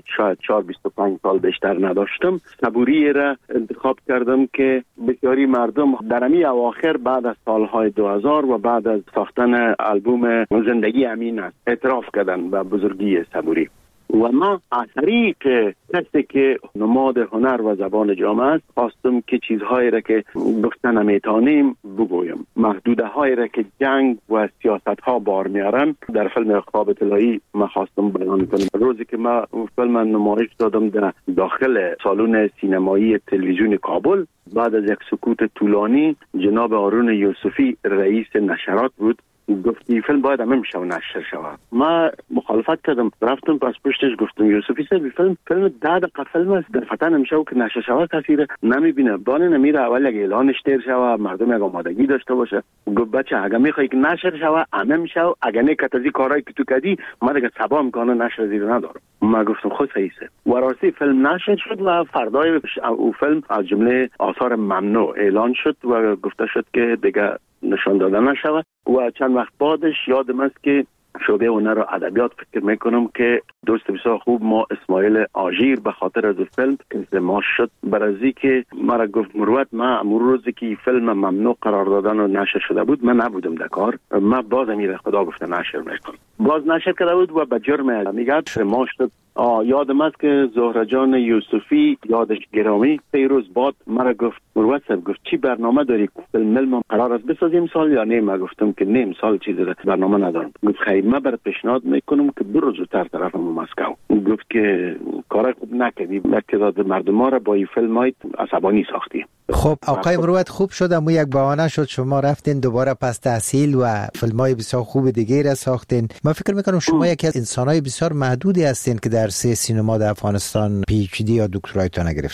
T: 24-25 سال بیشتر نداشتم، صبوری را انتخاب کردم که بسیاری مردم در امی اواخر بعد از سالهای 2000 و بعد از ساختن آلبوم زندگی امین است اعتراف کردن به بزرگی صبوری و ما از طریق کسی که نماد هنر و زبان جامعه است خواستم که چیزهایی را که گفتن نمیتانیم بگویم، محدوده هایی را که جنگ و سیاست ها بار میارن در فیلم خواب طلایی ما خواستم بیان کنم. روزی که ما فیلم نمایش دادم در داخل سالن سینمایی تلویزیون کابل، بعد از یک سکوت طولانی جناب هارون یوسفی رئیس نشرات بود، گفتی فیلم باید همه میشه و نشر شود. ما مخالفت کردم، رفتم پس پشتش گفتم یوسفی صاحب فیلم 10 دقیقه فیلم است، در فتن نمیشه و که نشر شود کسی نمیبینه، بانه نمیره اول یک اعلانش تیر شود، مردم یک آمادگی داشته باشه. گفت بچه اگه میخوای که نشر شود همه میشه و اگه نکت از این کارهایی که تو کردی ما دیگه صبا میکنه نشر زیر ندارم. ما گفتم خود صحیحه و راستی فیلم نشر شد و فردای او فیلم از جمله آثار ممنوع اعلان شد و گفته شد که دیگه نشان داده نشود و چند وقت بعدش یادم است که شعبه هنر و ادبیات فکر میکنم که دوست بسیار خوب ما اسماعیل آژیر به خاطر از فیلم انضمام شد برازی که مرا گفت مروت ما امروز روزی که فیلم ممنوع قرار دادن و نشر شده بود من نبودم در کار، ما باز امیر خدا گفته نشر میکنم، باز نشر کرده بود و به جرم میگه ما شد. یادم است که زهره جان یوسفی یادش گرامی 3 روز بعد مرا گفت مروت صاحب گفت چی برنامه داری؟ فیلم قرار است بسازیم سال یا نه؟ من گفتم که نه امسال چیزی برنامه ندارم. گفت خیر من برات پیشنهاد میکنم که برو زودتر طرف مسکو. گفت که کار خوب نکردی، تعداد مردم را با این فیلم عصبانی ساختی.
S: خب آقای مروت خوب شد اما یک بهانه شد شما رفتین دوباره پس تحصیل و فیلمای بسیار خوب دیگه را ساختین. من فکر میکنم شما یکی از انسانای بسیار محدودی هستین که در سینما در افغانستان پی اچ دی یا دکترایتون گرفتین.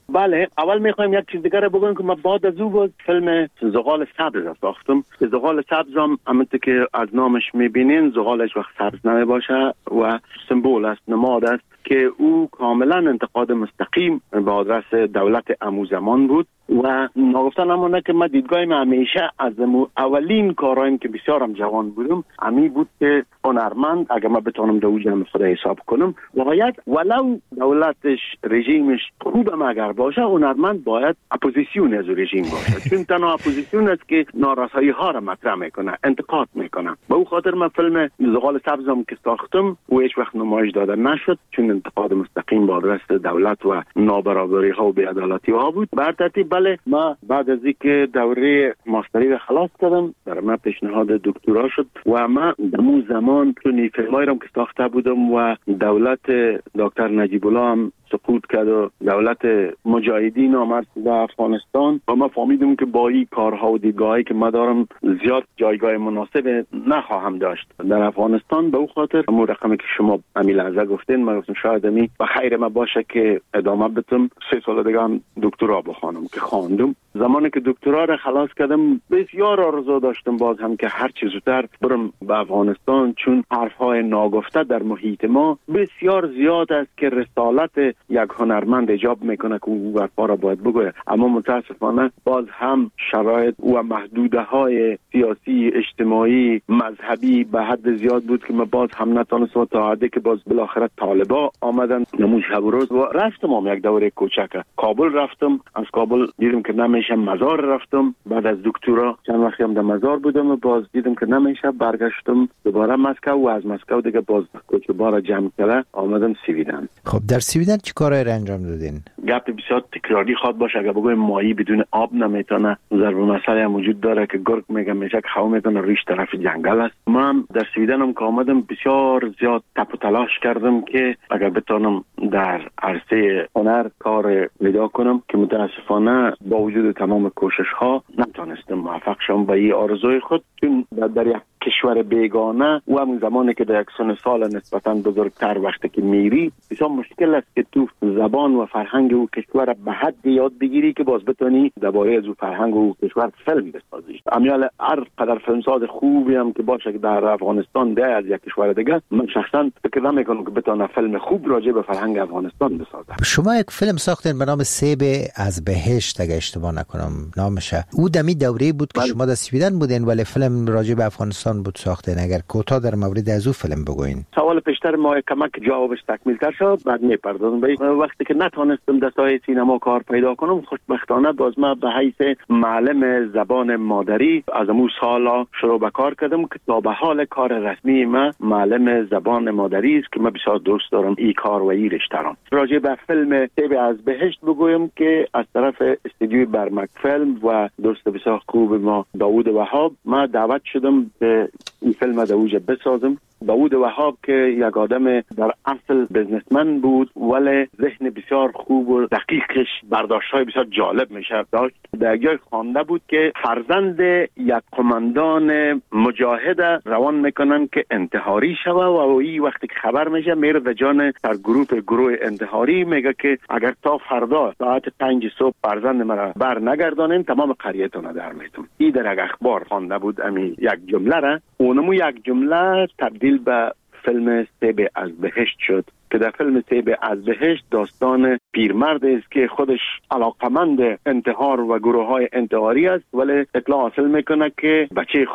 T: بله، اول میخوایم یک چیز دیگر بگم که من بعد از او بود فیلم زغال سبز ساختم. زغال سبز هم همونطور که از نامش میبینین زغالش وقت سبز نمیباشه و سمبول است، نماد است که او کاملا انتقاد مستقیم به آدرس دولت اموزمان بود و ناگفتن همونه که من دیدگاهیم همیشه از اولین کارهایم که بسیارم جوان بودم امی بود که هنرمند اگر من بتونم در اوج خدا حساب کنم باید ولو دولتش رژیمش خوبم اگر باشه هنرمند باید اپوزیسیون از رژیم باشه چون تنها اپوزیسیون است که نارسایی ها را مطرح میکنه، انتقاد میکنه. به او خاطر من فیلم زغال سبزم که ساختم و هیچ وقت نمایش داده نشد چون انتقاد مستقیم به آدرس دولت و نابرابری ها و بی‌عدالتی ها بود. بر ترتیب بله، ما بعد از اینکه دوره ماستری را خلاص کردم در من پیشنهاد دکترا شد و ما در اون زمان چون فیلمایی را که ساخته بودم و دولت دکتر نجیب الله هم سقوط کرد و دولت مجاهدین آمد به افغانستان و ما فهمیدیم که با این کارها و دیدگاهی که ما دارم زیاد جایگاه مناسب نخواهم داشت در افغانستان. به او خاطر همون رقمی که شما امیل لحظه گفتین ما گفتم شاید امی و خیر ما باشه که ادامه بدم 3 سال دیگه هم دکترا بخوانم که خواندم. زمانی که دکترا را خلاص کردم بسیار آرزو داشتم باز هم که هر چیز زودتر برم به افغانستان چون حرفهای ناگفته در محیط ما بسیار زیاد است که رسالت یک هنرمند ایجاب میکنه که او حرفا را باید بگوید، اما متاسفانه باز هم شرایط و محدوده های سیاسی اجتماعی مذهبی به حد زیاد بود که ما باز هم نتونستم تا حدی که باز بالاخره طالبا آمدن نمون شب و روز و رفتم هم یک دوره کوچک کابل رفتم. از کابل دیدم که نمیشه مزار رفتم. بعد از دکترا چند وقتی هم در مزار بودم و باز دیدم که نمیشه برگشتم دوباره مسکو و از مسکو دیگه باز کوچبارا جمع کرده آمدم سویدن.
S: خب در سویدن چی کارایی را انجام دادین؟
T: گپ بسیار تکراری خواد باشه اگر بگویم ماهی بدون آب نمیتونه. ضرب مسئله هم وجود داره که گرگ میگه میشه که خو میتونه ریش طرف جنگل است. من در سویدن هم که آمدم بسیار زیاد تپ و تلاش کردم که اگر بتونم در عرصه هنر کار پیدا کنم که متاسفانه با وجود تمام کوشش ها نتونستم موفق شم به این آرزوی خود چون در یک کشور بیگانه و همون زمانی که در یک سن سال نسبتاً بزرگتر وقتی که میری بسیار مشکل است که تو زبان و فرهنگ او کشور به حد یاد بگیری که باز بتونی درباره از او فرهنگ و کشور فیلم بسازی. امیال هر قدر فیلمساز خوبی هم که باشه که در افغانستان ده از یک کشور دیگه من شخصا فکر نمیکنم که بتونه فیلم خوب راجع به فرهنگ افغانستان بسازه.
S: شما یک فیلم ساختین به نام سیب از بهشت اگه اشتباه نکنم نامشه. او دمی دوره بود که شما در سویدن بودین ولی فیلم راجع به افغانستان بود ساختین. اگر کوتاه در مورد از او فیلم بگوین.
T: سوال پیشتر ما کمک جوابش تکمیل تر شد بعد میپردازم به وقتی که نتونستم در ساحه سینما کار پیدا کنم خوشبختانه باز ما به حیث معلم زبان مادری از اون سالا شروع به کار کردم که تا به حال کار رسمی ما معلم زبان مادری است که من بسیار دوست دارم این کار و این رشته را. راجع به فیلم سیب از بهشت بگویم که از طرف استودیوی برمک فیلم و دوست بسیار خوب ما داوود وهاب ما دعوت شدم که این فیلم در اوج بسازم. داوود وهاب که یک آدم در اصل بزنسمن بود ولی ذهن بسیار خوب و دقیقش برداشت‌های بسیار جالب میشه داشت. در جای خوانده بود که فرزند یک قماندان مجاهد روان میکنن که انتحاری شوه و این وقتی که خبر میشه میره در جان در گروه انتحاری میگه که اگر تا فردا ساعت 5 صبح فرزند مرا بر نگردانین تمام قریتون در میتون. این در یک اخبار خوانده بود امی یک جمله را اونمو یک جمله تبدیل به فیلم سیب از بهشت شد که در فیلم سیب از بهشت داستان پیرمرد است که خودش علاقمند انتحار و گروه های انتحاری است ولی اطلاع حاصل میکنه که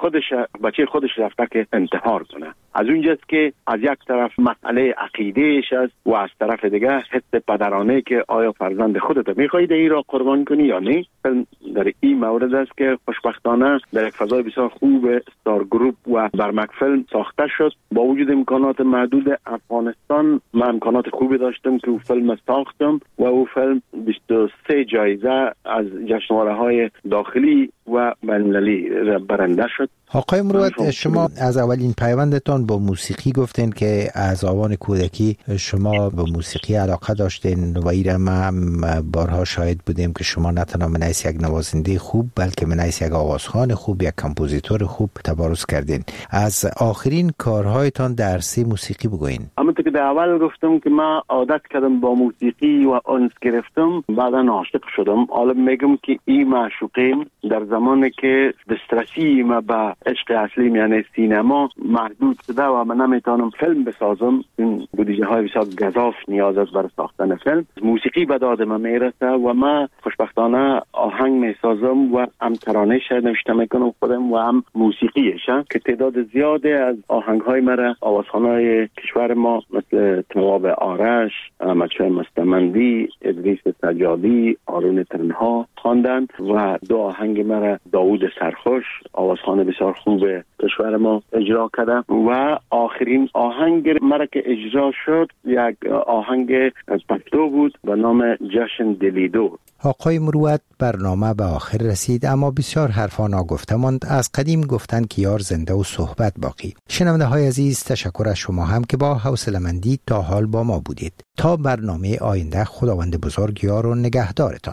T: بچه خودش رفته که انتحار کنه. از اونجاست که از یک طرف مسئله عقیدهش است و از طرف دیگه حس پدرانه که آیا فرزند خودت میخواهی این را قربان کنی یا نه. در این مورد است که خوشبختانه در یک فضای بسیار خوب استار گروپ و برمک فیلم ساخته شد. با وجود امکانات محدود افغانستان من امکانات خوبی داشتم که او فیلم ساختم و او فیلم 23 جایزه از جشنواره‌های داخلی و بین‌المللی برنده شد.
S: آقای مروت، شما از اولین پیوندتان با موسیقی گفتین که از آوان کودکی شما به موسیقی علاقه داشتین و ایره ما بارها شاهد بودیم که شما نه تنها من حیث یک نوازنده خوب بلکه من حیث یک آوازخوان خوب، یک کمپوزیتور خوب تبارز کردین. از آخرین کارهایتان در عرصه موسیقی بگوین.
T: همونطور که در اول گفتم که من عادت کردم با موسیقی و انس گرفتم، بعدا عاشق شدم. حالا میگم که این معشوقیم در زمانی که دسترسی ما به عشق اصلی یعنی سینما محدود شده و من نمیتونم فیلم بسازم، این بودجه های بسیار گزاف نیاز است برای ساختن فیلم. موسیقی به داد من میرسه و من خوشبختانه آهنگ میسازم و هم ترانه‌اش نوشته میکنم خودم و هم موسیقیش، که تعداد زیاده از آهنگ های مرا آوازخوانای کشور ما مثل تواب آرش، احمدشاه مستمندی، ادریس سجادی، آرون تنها خواندن و دو آهنگ مرا داوود سرخوش آوازخوان بسیار خوب کشور ما اجرا کرده و آخرین آهنگ مرا که اجرا شد یک آهنگ پشتو بود به نام جشن دلیدو.
S: آقای مروت، برنامه به آخر رسید اما بسیار حرفا ناگفته ماند. از قدیم گفتن که یار زنده و صحبت باقی. شنونده های عزیز، تشکر از شما هم که با حوصله‌مندی تا حال با ما بودید. تا برنامه آینده، خداوند بزرگ یار و نگهدارتان.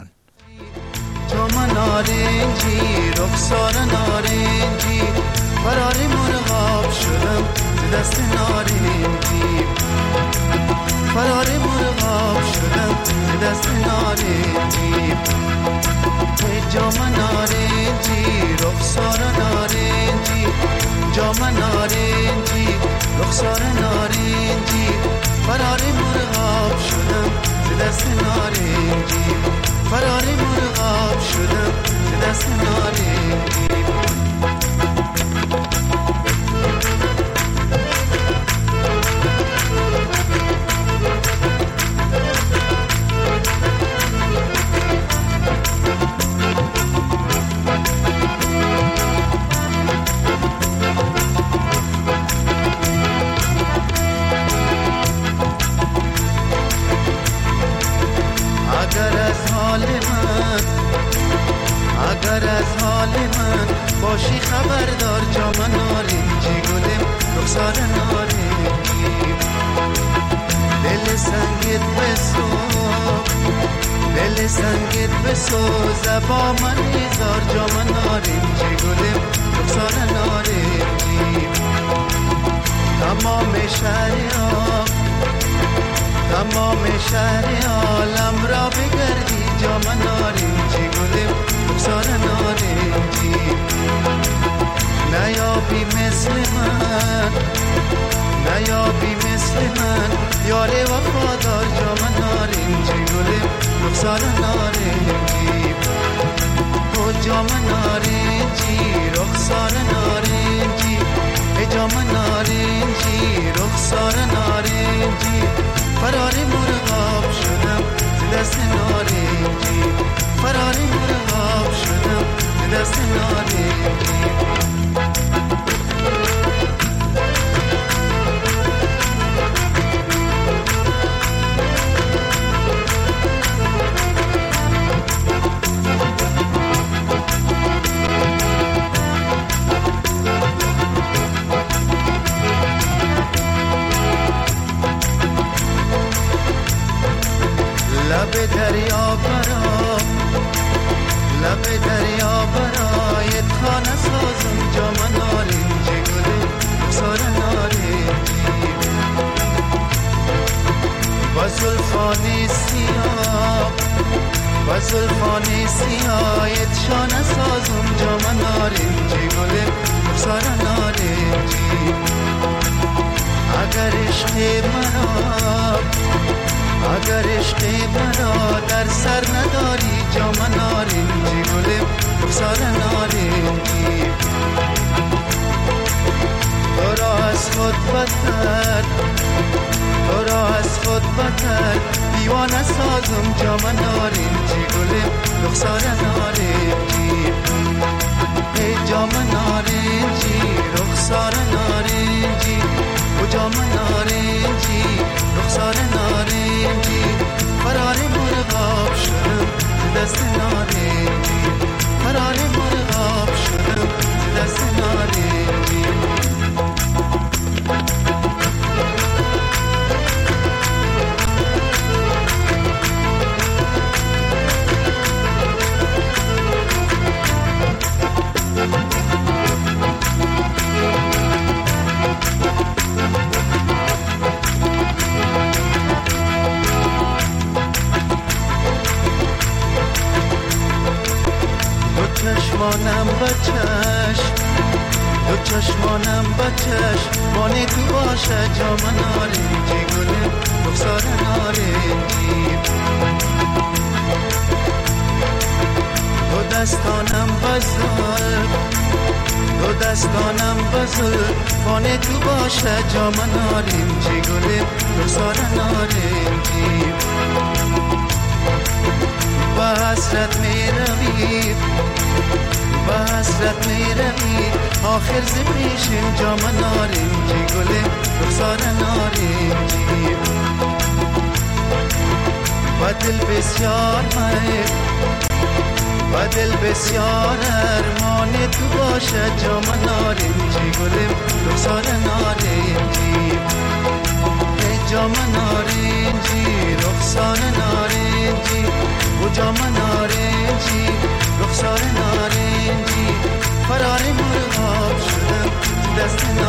U: جام نارنجی، رخسار نارنجی، فراری مرغاب شدم ز دست نارنجی، فراری مرغاب شدم ز دست نارنجی. جام نارنجی، رخسار نارنجی، جام نارنجی، رخسار نارنجی، فراری مرغاب شدم ز دست نارنجی، فراری مرغاب شدم ز دست نارنجی. اگر از حال من باشی خبردار، جام نارنجی گلم رخسار نارنجی، دل سنگت بسوز، دل سنگت بسوز با من هزار، جام نارنجی گلم رخسار نارنجی. تمام شهریار، تمام شهر عالم را بگردی، جام نارنجی گلم رخسار نارنجی. نیابی مثل من، نیابی مثل من یار وفادار، جام نارنجی گلم رخسار نارنجی. او جام نارنجی، رخسار نارنجی، ای جام نارنجی، رخسار نارنجی، فراری مرغاب شدم ز دست نارنجی، فراری مرغاب شدم ز دست نارنجی. لب دریا برا، لب دریا برایت خانه سازم، جام نارنجی گلم رخسار نارنجی. با زلفان سیاه، با زلفان سیاهت شانه سازم، جام نارنجی گلم رخسار نارنجی. اگر عشق مرا، اگر عشق مرا در سر نداری، جام نارنجی گلم رخسار نارنجی. تو را از خود بدتر، تو را از خود بدتر دیوانه سازم، جام نارنجی گلم رخسار نارنجی. ای جام نارنجی، رخسار نارنجی، او جام نارنجی، رخسار نارنجی، فراری مرغاب شدم ز دست نارنجی، فراری مرغاب چشمانم بچش دو چشمانم بچش مانه تو باشه جام نارنجی گل رخسار نارنجی دو دستانم بزل دو دستانم بزل مانه تو باشه جام نارنجی گل رخسار نارنجی با حسرت می روی با حسرت می روی آخر ز پیشین جام نارنجی گل رخسار نارنجی و دل بسیار میل و دل بسیار ارمان تو باشه جام نارنجی گل رخسار نارنجی جام نارنجی رخسار نارنجی و جام نارنجی رخسار نارنجی فرار مرغاب شدم دست